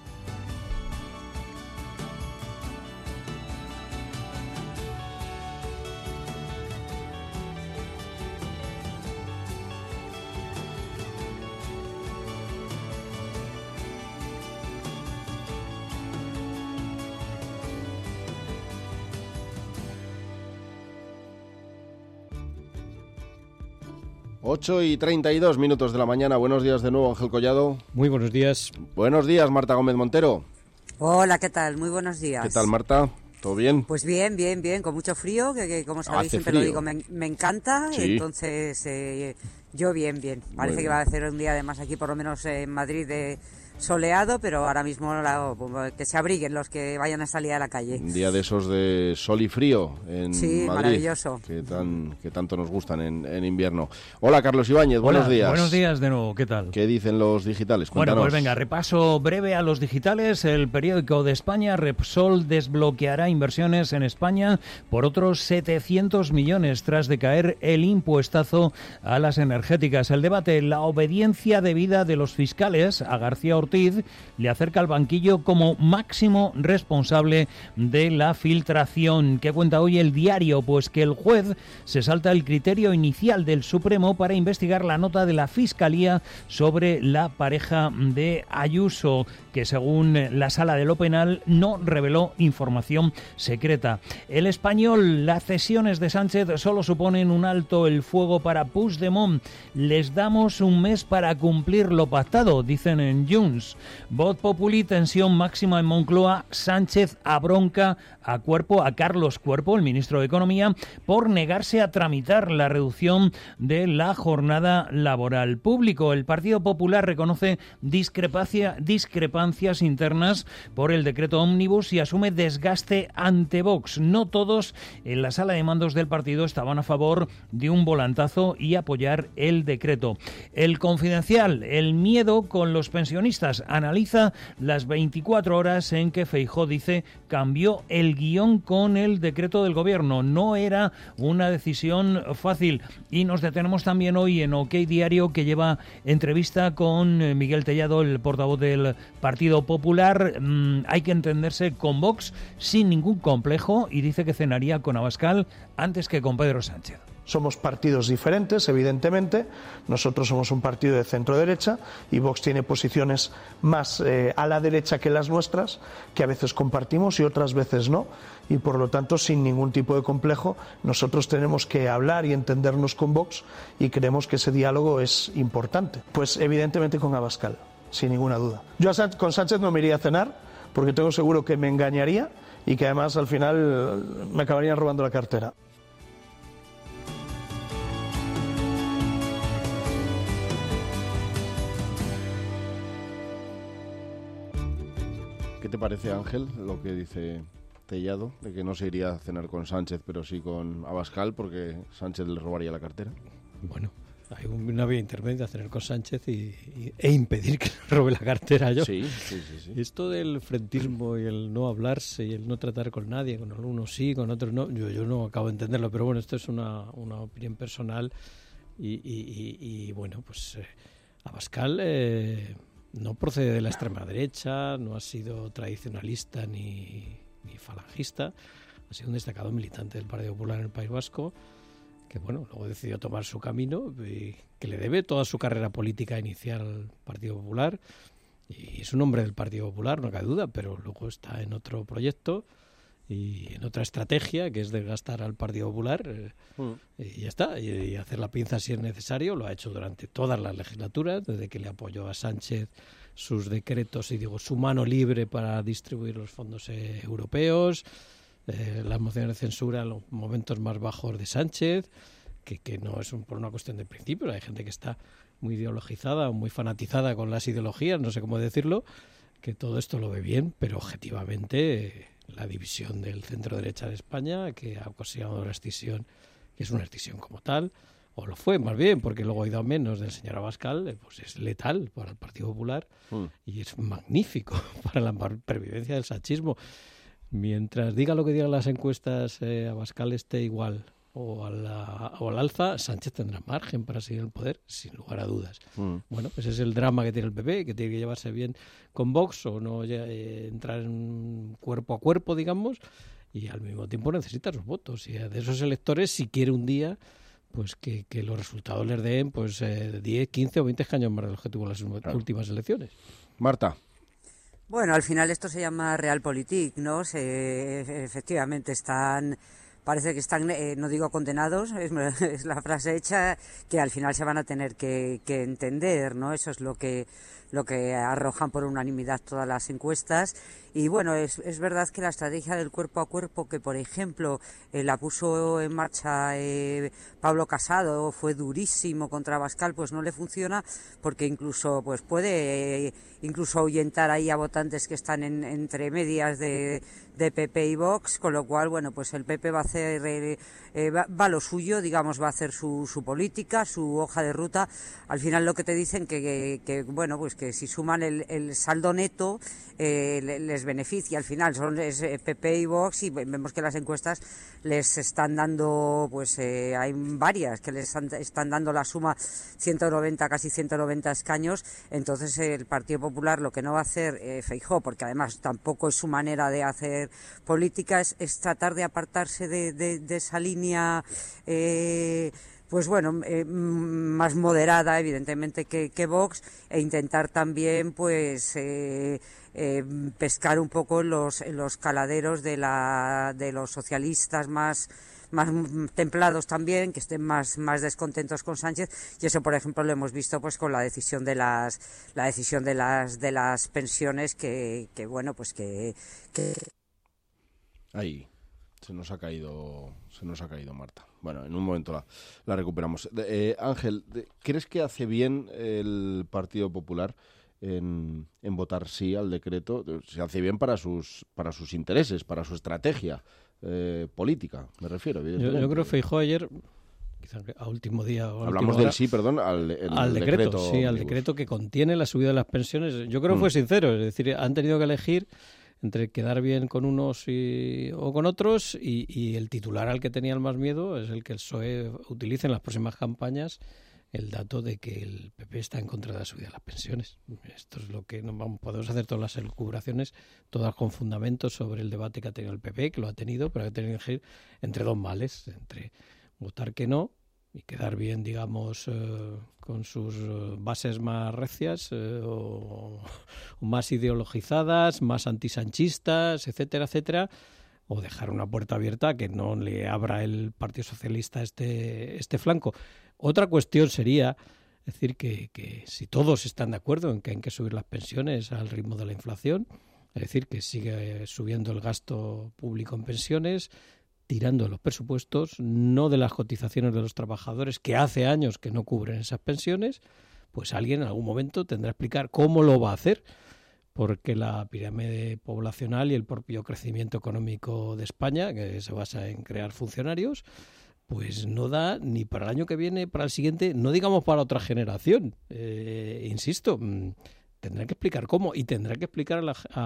Ocho y 32 minutos de la mañana. Buenos días de nuevo, Ángel Collado. Muy buenos días. Buenos días, Marta Gómez Montero. Hola, ¿qué tal? Muy buenos días. ¿Qué tal, Marta? ¿Todo bien? Pues bien, con mucho frío, que como sabéis siempre frío. Lo digo, me encanta, sí. Entonces yo bien. Parece que va a hacer un día además aquí, por lo menos en Madrid, de soleado, pero ahora mismo que se abriguen los que vayan a salir a la calle. Un día de esos de sol y frío en Madrid, maravilloso. Que tanto nos gustan en invierno. Hola, Carlos Ibáñez, buenos días. Buenos días de nuevo, ¿qué tal? ¿Qué dicen los digitales? Cuéntanos. Bueno, pues venga, repaso breve a los digitales. El periódico de España, Repsol desbloqueará inversiones en España por otros 700 millones tras decaer el impuestazo a las energéticas. El debate, la obediencia debida de los fiscales a García Ortiz le acerca al banquillo como máximo responsable de la filtración. ¿Qué cuenta hoy el diario? Pues que el juez se salta el criterio inicial del Supremo para investigar la nota de la Fiscalía sobre la pareja de Ayuso, que según la Sala de lo Penal no reveló información secreta. El Español, las cesiones de Sánchez solo suponen un alto el fuego para Puigdemont. Les damos un mes para cumplir lo pactado, dicen en Junts. Voz Populi, tensión máxima en Moncloa. Sánchez abronca a Carlos Cuerpo, el ministro de Economía, por negarse a tramitar la reducción de la jornada laboral. Público, el Partido Popular reconoce discrepancias internas por el decreto ómnibus y asume desgaste ante Vox. No todos en la sala de mandos del partido estaban a favor de un volantazo y apoyar el decreto. El Confidencial, el miedo con los pensionistas, analiza las 24 horas en que Feijóo dice cambió el guión con el decreto del gobierno. No era una decisión fácil. Y nos detenemos también hoy en OK Diario, que lleva entrevista con Miguel Tellado, el portavoz del Partido Popular. Hay que entenderse con Vox sin ningún complejo, y dice que cenaría con Abascal antes que con Pedro Sánchez. Somos partidos diferentes, evidentemente. Nosotros somos un partido de centro-derecha y Vox tiene posiciones más a la derecha que las nuestras, que a veces compartimos y otras veces no. Y por lo tanto, sin ningún tipo de complejo, nosotros tenemos que hablar y entendernos con Vox, y creemos que ese diálogo es importante. Pues evidentemente con Abascal, sin ninguna duda. Yo con Sánchez no me iría a cenar, porque tengo seguro que me engañaría y que además al final me acabarían robando la cartera. ¿Qué te parece, Ángel, lo que dice Tellado, de que no se iría a cenar con Sánchez, pero sí con Abascal, porque Sánchez le robaría la cartera? Bueno, hay una vía intermedia, cenar con Sánchez e impedir que le robe la cartera yo. Sí. Esto del frentismo y el no hablarse y el no tratar con nadie, con algunos sí, con otros no, yo no acabo de entenderlo, pero bueno, esto es una opinión personal y bueno, pues Abascal no procede de la extrema derecha, no ha sido tradicionalista ni falangista, ha sido un destacado militante del Partido Popular en el País Vasco, que bueno, luego decidió tomar su camino y que le debe toda su carrera política inicial al Partido Popular, y es un hombre del Partido Popular, no cabe duda, pero luego está en otro proyecto y en otra estrategia, que es desgastar al Partido Popular, y ya está, y hacer la pinza si es necesario. Lo ha hecho durante todas las legislaturas, desde que le apoyó a Sánchez sus decretos y su mano libre para distribuir los fondos europeos, las mociones de censura en los momentos más bajos de Sánchez, que no es por una cuestión de principios. Hay gente que está muy ideologizada o muy fanatizada con las ideologías, no sé cómo decirlo, que todo esto lo ve bien, pero objetivamente la división del centro-derecha de España, que ha ocasionado una escisión, que es una escisión como tal, o lo fue más bien, porque luego ha ido a menos del señor Abascal, pues es letal para el Partido Popular y es magnífico para la pervivencia del sanchismo. Mientras diga lo que digan las encuestas, Abascal esté igual o al alza, Sánchez tendrá margen para seguir en el poder, sin lugar a dudas. Bueno, ese es el drama que tiene el PP, que tiene que llevarse bien con Vox o no entrar en cuerpo a cuerpo, digamos, y al mismo tiempo necesita los votos. Y de esos electores, si quiere un día, pues que los resultados les den 10, 15 o 20 escaños más del objetivo de las últimas elecciones. Marta. Bueno, al final esto se llama Realpolitik, ¿no? Efectivamente parece que están, no digo condenados, es la frase hecha, que al final se van a tener que entender, ¿no? Eso es lo que lo que arrojan por unanimidad todas las encuestas. Y bueno, es verdad que la estrategia del cuerpo a cuerpo, que por ejemplo la puso en marcha Pablo Casado, fue durísimo contra Abascal, pues no le funciona, porque incluso pues puede incluso ahuyentar ahí a votantes que están entre medias de PP y Vox, con lo cual, bueno, pues el PP va a hacer va lo suyo, digamos, va a hacer su política, su hoja de ruta. Al final lo que te dicen que bueno, pues que si suman el saldo neto les beneficia. Al final son PP y Vox, y vemos que las encuestas les están dando, pues hay varias que les están dando la suma 190, casi 190 escaños. Entonces el Partido Popular lo que no va a hacer Feijóo, porque además tampoco es su manera de hacer política, es tratar de apartarse de esa línea pues bueno, más moderada evidentemente que Vox, e intentar también pues pescar un poco en los caladeros de los socialistas más templados también, que estén más descontentos con Sánchez. Y eso, por ejemplo, lo hemos visto pues con la decisión de las pensiones, que bueno, pues que ahí se nos ha caído Marta. Bueno, en un momento la recuperamos. Ángel, ¿crees que hace bien el Partido Popular en votar sí al decreto? Se hace bien para sus intereses, para su estrategia política, me refiero. Yo creo que Feijóo ayer, quizá a último día... Hablamos del sí, perdón, al decreto. Sí, al decreto que contiene la subida de las pensiones. Yo creo que fue sincero, es decir, han tenido que elegir entre quedar bien con unos o con otros, y el titular al que tenían más miedo es el que el PSOE utilice en las próximas campañas, el dato de que el PP está en contra de la subida de las pensiones. Esto es lo que podemos hacer todas las elucubraciones, todas con fundamentos sobre el debate que ha tenido el PP, que lo ha tenido, pero ha tenido que elegir entre dos males, entre votar que no y quedar bien, digamos, con sus bases más recias o más ideologizadas, más antisanchistas, etcétera, etcétera, o dejar una puerta abierta a que no le abra el Partido Socialista este flanco. Otra cuestión sería decir que si todos están de acuerdo en que hay que subir las pensiones al ritmo de la inflación, es decir, que sigue subiendo el gasto público en pensiones, tirando de los presupuestos, no de las cotizaciones de los trabajadores, que hace años que no cubren esas pensiones, pues alguien en algún momento tendrá que explicar cómo lo va a hacer, porque la pirámide poblacional y el propio crecimiento económico de España, que se basa en crear funcionarios, pues no da ni para el año que viene, para el siguiente, no digamos para otra generación. Insisto, tendrá que explicar cómo, y tendrá que explicar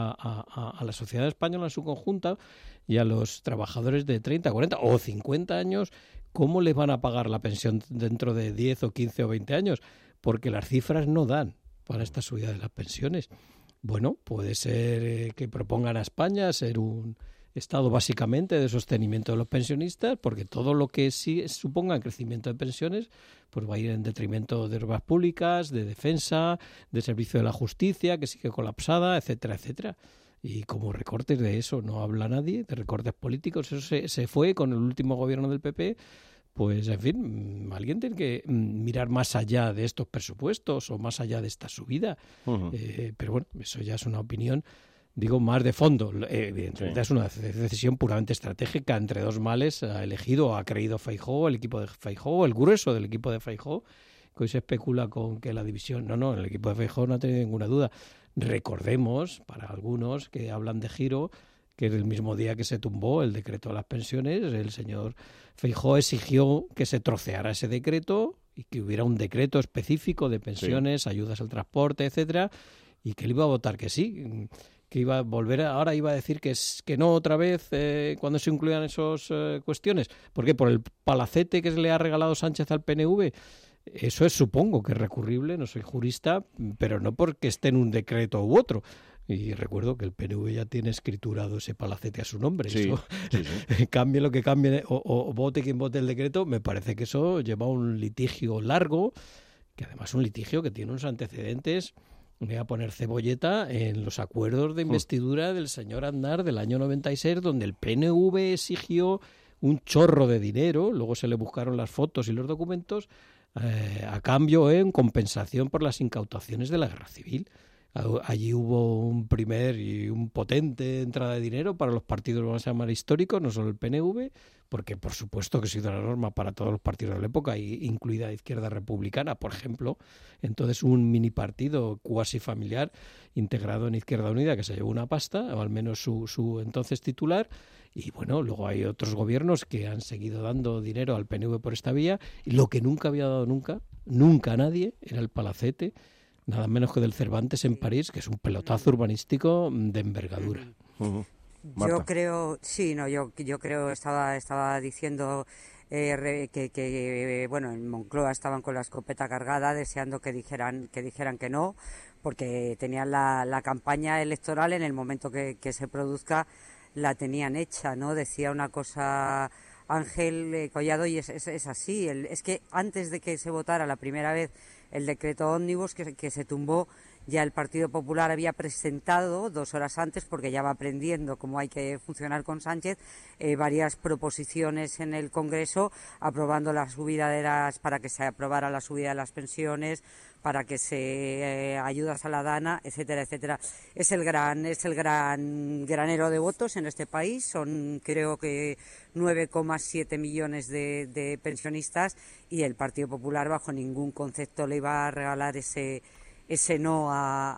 a la sociedad española en su conjunto y a los trabajadores de 30, 40 o 50 años cómo les van a pagar la pensión dentro de 10 o 15 o 20 años, porque las cifras no dan para esta subida de las pensiones. Bueno, puede ser que propongan a España ser un Estado básicamente de sostenimiento de los pensionistas, porque todo lo que sí suponga crecimiento de pensiones pues va a ir en detrimento de obras públicas, de defensa, de servicio de la justicia, que sigue colapsada, etcétera, etcétera. Y como recortes de eso no habla nadie, de recortes políticos, eso se fue con el último gobierno del PP. Pues, en fin, alguien tiene que mirar más allá de estos presupuestos o más allá de esta subida. Uh-huh. Pero bueno, eso ya es una opinión, digo, más de fondo. Evidentemente es una decisión puramente estratégica. Entre dos males ha elegido o ha creído Feijóo, el equipo de Feijóo, el grueso del equipo de Feijóo, que hoy se especula con que la división... No, el equipo de Feijóo no ha tenido ninguna duda. Recordemos, para algunos que hablan de giro, que el mismo día que se tumbó el decreto de las pensiones, el señor Feijóo exigió que se troceara ese decreto y que hubiera un decreto específico de pensiones, ayudas al transporte, etcétera, y que él iba a votar que sí, que iba a volver, ahora iba a decir que no otra vez cuando se incluyan esas cuestiones. ¿Por qué? Por el palacete que le ha regalado Sánchez al PNV. Eso es, supongo, que es recurrible, no soy jurista, pero no porque esté en un decreto u otro. Y recuerdo que el PNV ya tiene escriturado ese palacete a su nombre. Sí, eso, sí. Cambie lo que cambie o vote quien vote el decreto, me parece que eso lleva un litigio largo, que además es un litigio que tiene unos antecedentes. Me voy a poner cebolleta en los acuerdos de investidura del señor Aznar del año 96, donde el PNV exigió un chorro de dinero, luego se le buscaron las fotos y los documentos, a cambio en compensación por las incautaciones de la guerra civil. Allí hubo un primer y un potente entrada de dinero para los partidos, vamos a llamar históricos, no solo el PNV, porque por supuesto que ha sido la norma para todos los partidos de la época, incluida la izquierda republicana, por ejemplo. Entonces un mini partido cuasi familiar integrado en Izquierda Unida que se llevó una pasta, o al menos su entonces titular. Y bueno, luego hay otros gobiernos que han seguido dando dinero al PNV por esta vía, y lo que nunca había dado nunca a nadie era el palacete, nada menos que del Cervantes en París, que es un pelotazo urbanístico de envergadura. Yo creo, estaba diciendo que bueno, en Moncloa estaban con la escopeta cargada deseando que dijeran que no, porque tenían la campaña electoral en el momento que se produzca, la tenían hecha, ¿no? Decía una cosa Ángel Collado, y es así, es que antes de que se votara la primera vez el decreto ómnibus que se tumbó, ya el Partido Popular había presentado 2 horas antes, porque ya va aprendiendo cómo hay que funcionar con Sánchez, varias proposiciones en el Congreso aprobando la subida para que se aprobara la subida de las pensiones, para que se ayudas a la Dana, etcétera, etcétera. Es el gran granero de votos en este país. Son, creo que 9,7 millones de pensionistas, y el Partido Popular bajo ningún concepto le iba a regalar ese no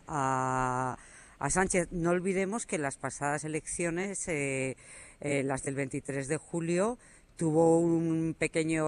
a Sánchez. No olvidemos que en las pasadas elecciones, las del 23 de julio, tuvo un pequeño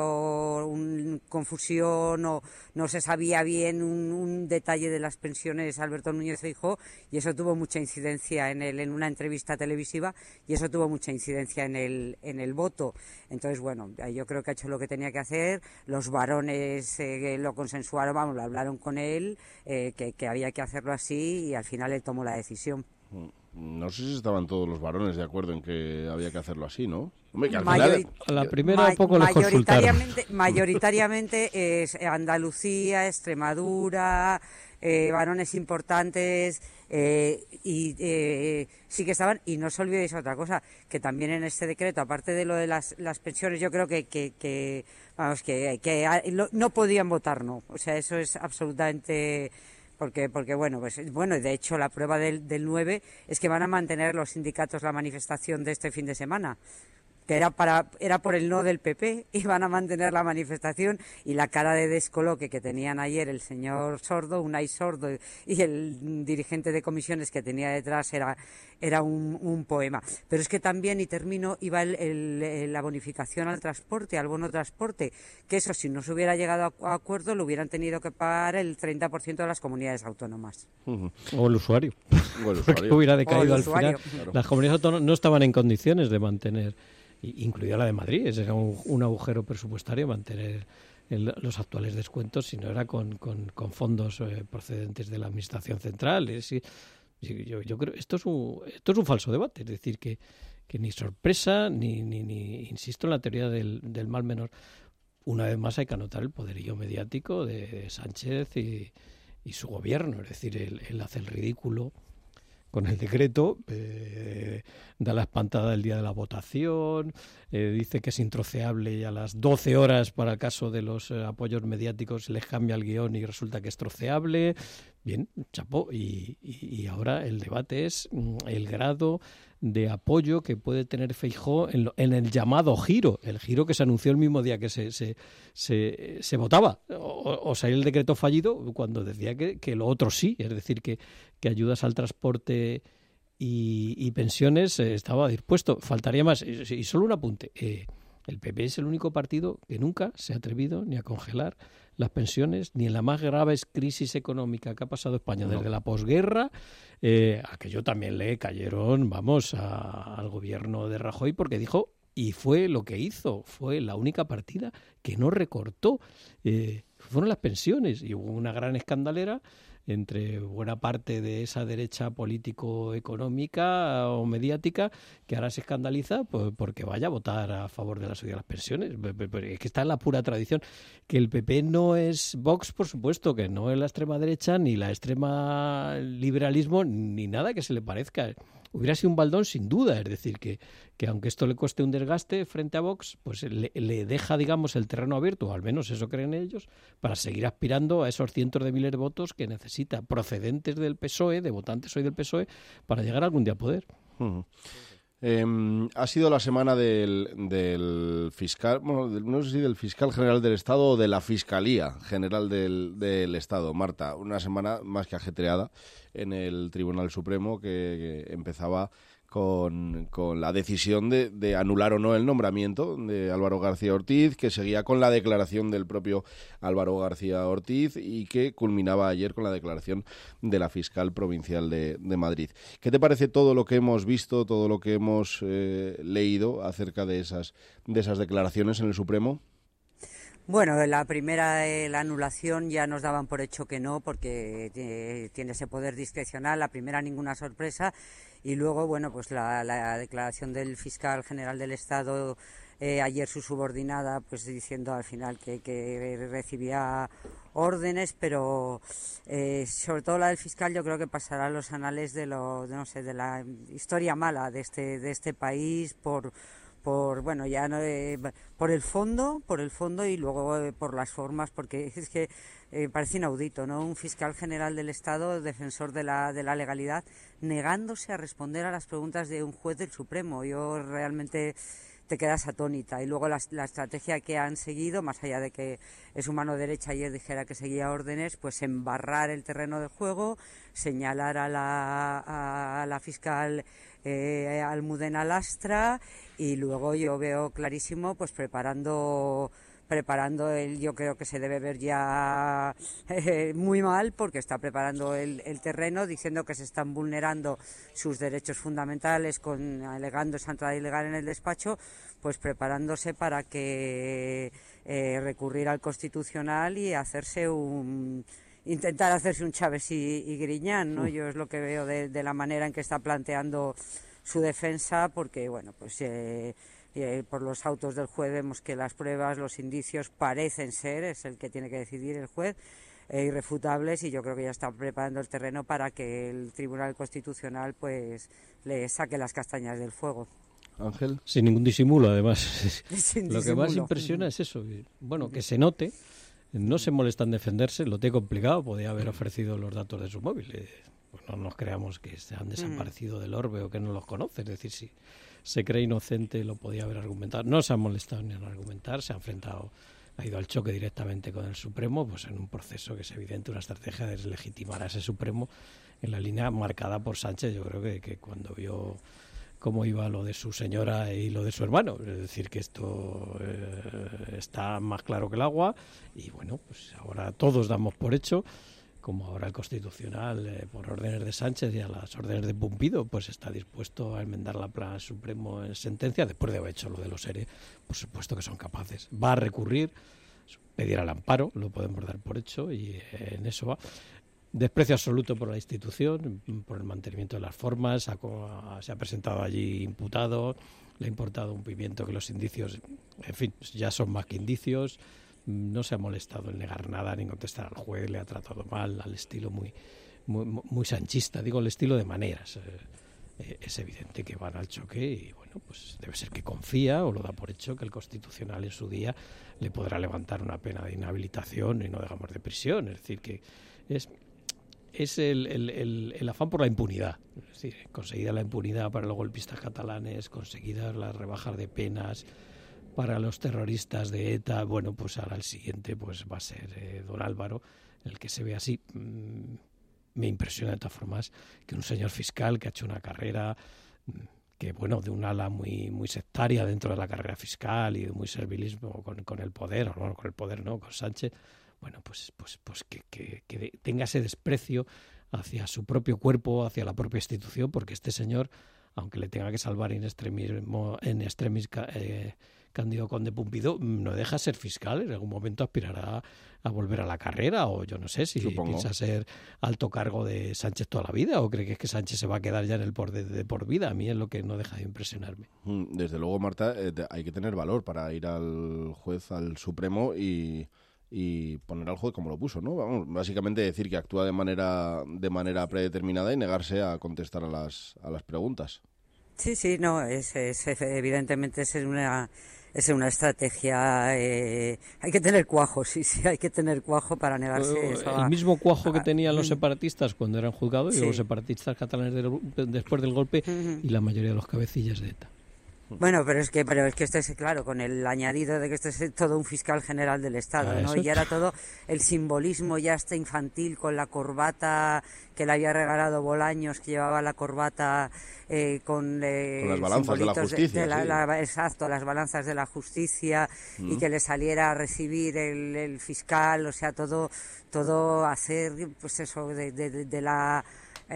confusión, o no se sabía bien un detalle de las pensiones Alberto Núñez Feijóo, y eso tuvo mucha incidencia en una entrevista televisiva, y eso tuvo mucha incidencia en el voto. Entonces, bueno, yo creo que ha hecho lo que tenía que hacer. Los varones lo consensuaron, lo hablaron con él, que había que hacerlo así, y al final él tomó la decisión. No sé si estaban todos los varones de acuerdo en que había que hacerlo así, ¿no? Hombre, que al final, a la primera un poco les consultaron. Mayoritariamente es Andalucía, Extremadura, varones importantes, y sí que estaban. Y no os olvidéis otra cosa, que también en este decreto, aparte de lo de las pensiones, yo creo que no podían votar, no. O sea, eso es absolutamente... Porque bueno, de hecho la prueba del 9 es que van a mantener los sindicatos la manifestación de este fin de semana, que era por el no del PP, y van a mantener la manifestación, y la cara de descoloque que tenían ayer el señor Sordo, Unai Sordo, y el dirigente de comisiones que tenía detrás era un poema. Pero es que también, y termino, iba la bonificación al transporte, al bono transporte, que eso, si no se hubiera llegado a acuerdo, lo hubieran tenido que pagar el 30% de las comunidades autónomas. O el usuario. Porque hubiera decaído al final. Claro. Las comunidades autónomas no estaban en condiciones de mantener, incluida la de Madrid, ese era un agujero presupuestario, mantener los actuales descuentos, si no era con fondos procedentes de la Administración Central. Yo creo esto es un falso debate, es decir, que ni sorpresa, ni insisto en la teoría del mal menor. Una vez más hay que anotar el poderío mediático de Sánchez y su gobierno, es decir, él hace el ridículo con el decreto, da la espantada el día de la votación, dice que es introceable, y a las 12 horas, para el caso de los apoyos mediáticos, les cambia el guión y resulta que es troceable. Bien, chapó. Y ahora el debate es el grado de apoyo que puede tener Feijóo en el llamado giro, el giro que se anunció el mismo día que se votaba, o sea, el decreto fallido, cuando decía que lo otro sí, es decir, que ayudas al transporte y pensiones estaba dispuesto. Faltaría más. Y solo un apunte. El PP es el único partido que nunca se ha atrevido ni a congelar las pensiones, ni en la más grave crisis económica que ha pasado España desde la posguerra, aquello también le cayeron, al gobierno de Rajoy, porque dijo, y fue lo que hizo, fue la única partida que no recortó, fueron las pensiones, y hubo una gran escandalera entre buena parte de esa derecha político-económica o mediática que ahora se escandaliza porque vaya a votar a favor de la subida de las pensiones. Es que está en la pura tradición. Que el PP no es Vox, por supuesto, que no es la extrema derecha, ni la extrema liberalismo, ni nada que se le parezca. Hubiera sido un baldón sin duda, es decir, que aunque esto le cueste un desgaste frente a Vox, pues le deja, digamos, el terreno abierto, o al menos eso creen ellos, para seguir aspirando a esos cientos de miles de votos que necesita, procedentes del PSOE, de votantes hoy del PSOE, para llegar algún día a poder. Uh-huh. Ha sido la semana del fiscal, bueno, no sé si del fiscal general del Estado o de la Fiscalía General del Estado, Marta. Una semana más que ajetreada en el Tribunal Supremo que empezaba con la decisión de anular o no el nombramiento de Álvaro García Ortiz, que seguía con la declaración del propio Álvaro García Ortiz y que culminaba ayer con la declaración de la fiscal provincial de Madrid. ¿Qué te parece todo lo que hemos visto, todo lo que hemos leído acerca de esas declaraciones en el Supremo? Bueno, la primera, la anulación, ya nos daban por hecho que no, porque tiene ese poder discrecional. La primera, ninguna sorpresa. Y luego, bueno, pues la declaración del fiscal general del Estado ayer, su subordinada, pues diciendo al final que recibía órdenes, pero sobre todo la del fiscal yo creo que pasará a los anales de la historia mala de este país por bueno, ya no, por el fondo y luego por las formas, porque es que parece inaudito, ¿no? Un fiscal general del Estado, defensor de la legalidad, negándose a responder a las preguntas de un juez del Supremo. Yo realmente te quedas atónita. Y luego la estrategia que han seguido, más allá de que su mano derecha ayer dijera que seguía órdenes, pues embarrar el terreno de juego, señalar a la fiscal Almudena Lastra, y luego yo veo clarísimo pues preparando yo creo que se debe ver ya muy mal, porque está preparando el terreno, diciendo que se están vulnerando sus derechos fundamentales, alegando esa entrada ilegal en el despacho, pues preparándose para que recurrir al Constitucional y intentar hacerse un Chávez y Griñán, ¿no? Yo es lo que veo de la manera en que está planteando su defensa, porque bueno, pues por los autos del juez vemos que las pruebas, los indicios parecen ser, es el que tiene que decidir el juez, irrefutables, y yo creo que ya está preparando el terreno para que el Tribunal Constitucional pues le saque las castañas del fuego. Ángel. Sin ningún disimulo, además. Sin Lo que más impresiona es eso, bueno, que se note. No se molesta en defenderse, lo tiene complicado, podía haber ofrecido los datos de su móvil. Pues no nos creamos que se han desaparecido del orbe o que no los conoce, es decir, si se cree inocente lo podía haber argumentado. No se ha molestado ni en argumentar, se ha enfrentado, ha ido al choque directamente con el Supremo, pues en un proceso que es evidente, una estrategia de deslegitimar a ese Supremo en la línea marcada por Sánchez. Yo creo que cuando vio cómo iba lo de su señora y lo de su hermano, es decir, que esto está más claro que el agua, y bueno, pues ahora todos damos por hecho, como ahora el Constitucional, por órdenes de Sánchez y a las órdenes de Pumpido, pues está dispuesto a enmendar la Plana Supremo en sentencia, después de haber hecho lo de los ERE, por supuesto que son capaces. Va a recurrir, pedir al amparo, lo podemos dar por hecho, y en eso va. Desprecio absoluto por la institución, por el mantenimiento de las formas, se ha presentado allí imputado, le ha importado un pimiento que los indicios, en fin, ya son más que indicios, no se ha molestado en negar nada ni en contestar al juez, le ha tratado mal, al estilo muy sanchista, digo el estilo de maneras. Es evidente que van al choque y bueno, pues debe ser que confía o lo da por hecho que el Constitucional en su día le podrá levantar una pena de inhabilitación y no digamos de prisión, es decir, que es el afán por la impunidad, es decir, conseguida la impunidad para los golpistas catalanes, conseguidas las rebajas de penas para los terroristas de ETA. Bueno, pues ahora el siguiente pues va a ser don Álvaro, el que se ve así. Me impresiona de todas formas que un señor fiscal que ha hecho una carrera que, bueno, de un ala muy sectaria dentro de la carrera fiscal y de muy servilismo con el poder, o no con el poder, no, con Sánchez, bueno, pues que tenga ese desprecio hacia su propio cuerpo, hacia la propia institución, porque este señor, aunque le tenga que salvar en extremis Cándido Conde Pumpido no deja de ser fiscal, en algún momento aspirará a volver a la carrera, o yo no sé si piensa ser alto cargo de Sánchez toda la vida, o cree que es que Sánchez se va a quedar ya en el de por vida. A mí es lo que no deja de impresionarme. Desde luego, Marta, hay que tener valor para ir al juez, al Supremo, y poner al juez como lo puso, ¿no? Vamos, básicamente decir que actúa de manera predeterminada y negarse a contestar a las preguntas. Sí, no, evidentemente es una estrategia. Hay que tener cuajo, sí, hay que tener cuajo para negarse eso. El mismo cuajo que tenían los separatistas cuando eran juzgados, y los separatistas catalanes después del golpe, y la mayoría de los cabecillas de ETA. Bueno, pero es que esto es claro, con el añadido de que esto es todo un fiscal general del Estado, ¿no? Y era todo el simbolismo ya hasta infantil, con la corbata que le había regalado Bolaños, que llevaba la corbata con las balanzas de la justicia. Exacto, las balanzas de la justicia, y que le saliera a recibir el fiscal, o sea, todo hacer, pues eso, de la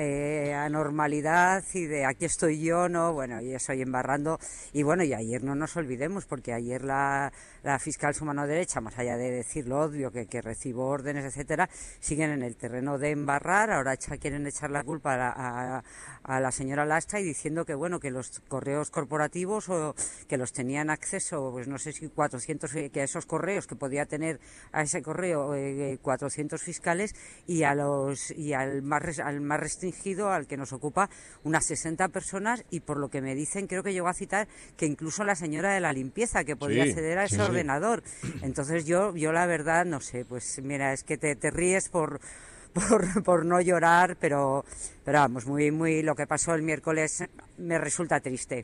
anormalidad y de aquí estoy yo, ¿no? Bueno, y eso, y embarrando. Y bueno, y ayer no nos olvidemos, porque ayer la fiscal su mano derecha, más allá de decir lo obvio, que recibo órdenes, etcétera, siguen en el terreno de embarrar. Ahora quieren echar la culpa a la señora Lastra, y diciendo que bueno, que los correos corporativos, o que los tenían acceso, pues no sé si 400, que a esos correos, que podía tener a ese correo 400 fiscales, y al más restringido, al que nos ocupa, unas 60 personas, y por lo que me dicen, creo que llegó a citar que incluso la señora de la limpieza, que podía acceder a ese ordenador. Entonces yo la verdad no sé, pues mira, es que te ríes por no llorar, pero vamos, muy lo que pasó el miércoles me resulta triste.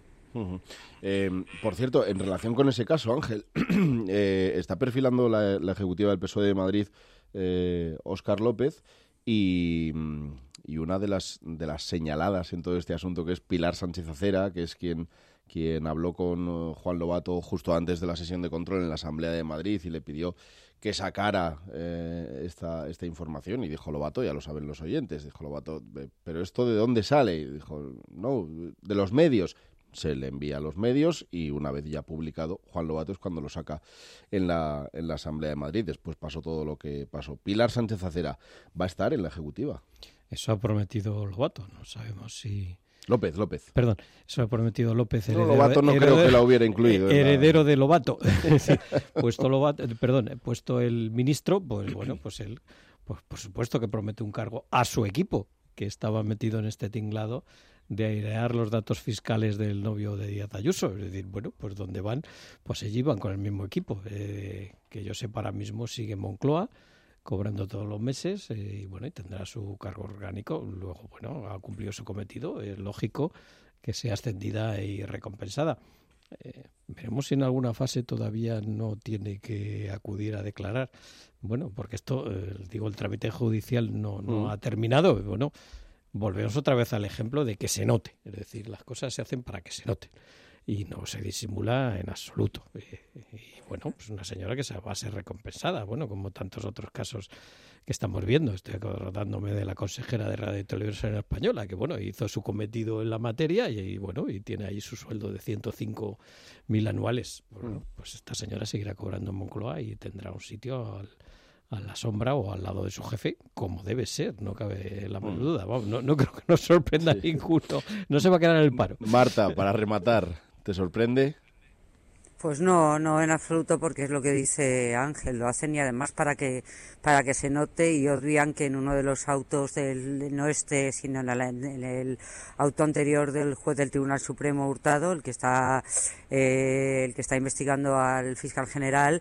Por cierto, en relación con ese caso, Ángel, está perfilando la ejecutiva del PSOE de Madrid, Óscar López, y una de las señaladas en todo este asunto, que es Pilar Sánchez Acera, que es quien habló con Juan Lobato justo antes de la sesión de control en la Asamblea de Madrid y le pidió que sacara esta información, y dijo Lobato, ya lo saben los oyentes, dijo Lobato, ¿pero esto de dónde sale? Y dijo, no, de los medios. Se le envía a los medios, y una vez ya publicado, Juan Lobato es cuando lo saca en la Asamblea de Madrid. Después pasó todo lo que pasó. Pilar Sánchez Acera va a estar en la ejecutiva. Eso ha prometido Lobato, no sabemos si... López. Perdón, eso ha prometido López. Lobato no creo que la hubiera incluido. Heredero de Lobato. Puesto el ministro, pues bueno, pues él, pues por supuesto que promete un cargo a su equipo, que estaba metido en este tinglado de airear los datos fiscales del novio de Díaz Ayuso. Es decir, bueno, pues donde van, pues allí van con el mismo equipo. Que yo sepa, ahora mismo sigue en Moncloa, cobrando todos los meses, y bueno, y tendrá su cargo orgánico. Luego, bueno, ha cumplido su cometido, es lógico que sea ascendida y recompensada. Veremos si en alguna fase todavía no tiene que acudir a declarar. Bueno, porque esto, el trámite judicial no ha terminado. Bueno, volvemos otra vez al ejemplo de que se note. Es decir, las cosas se hacen para que se noten, y no se disimula en absoluto. Y bueno, pues una señora que va a ser recompensada, bueno, como tantos otros casos que estamos viendo. Estoy acordándome de la consejera de Radio y Televisión Española, que bueno, hizo su cometido en la materia, y bueno, y tiene ahí su sueldo de 105.000 anuales. Bueno, pues esta señora seguirá cobrando en Moncloa y tendrá un sitio a la sombra o al lado de su jefe, como debe ser, no cabe la menor duda. Vamos, no creo que nos sorprenda a ninguno, no se va a quedar en el paro. Marta, para rematar, ¿te sorprende? Pues no en absoluto, porque es lo que dice Ángel, lo hacen, y además para que se note, y obvian que en uno de los autos no sino en el auto anterior del juez del Tribunal Supremo Hurtado, el que está investigando al fiscal general,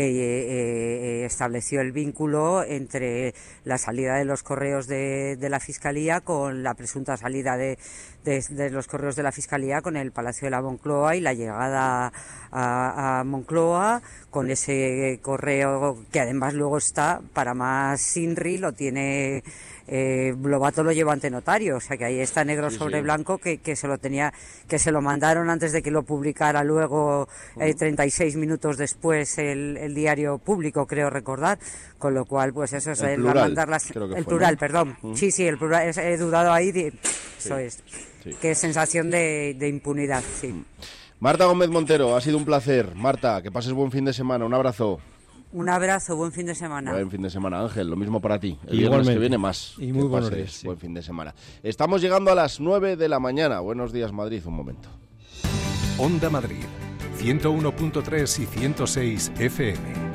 estableció el vínculo entre la salida de los correos de la Fiscalía con la presunta salida de los correos de la Fiscalía con el Palacio de la Moncloa, y la llegada a Moncloa con ese correo, que además luego está, para más INRI, lo tiene Lobato, lo lleva ante notario, o sea que ahí está negro sobre blanco, que se lo mandaron antes de que lo publicara luego 36 minutos después el diario Público, creo recordar, con lo cual pues eso es el mandar el plural, perdón. Sí, el plural, he dudado ahí, eso es. Sí. Qué sensación de impunidad, sí. Marta Gómez Montero, ha sido un placer. Marta, que pases buen fin de semana. Un abrazo. Un abrazo, buen fin de semana. Buen fin de semana, Ángel. Lo mismo para ti. El Igualmente. viernes que viene más. Y muy buenos días. Sí. Buen fin de semana. Estamos llegando a las 9 de la mañana. Buenos días, Madrid. Un momento. Onda Madrid, 101.3 y 106 FM.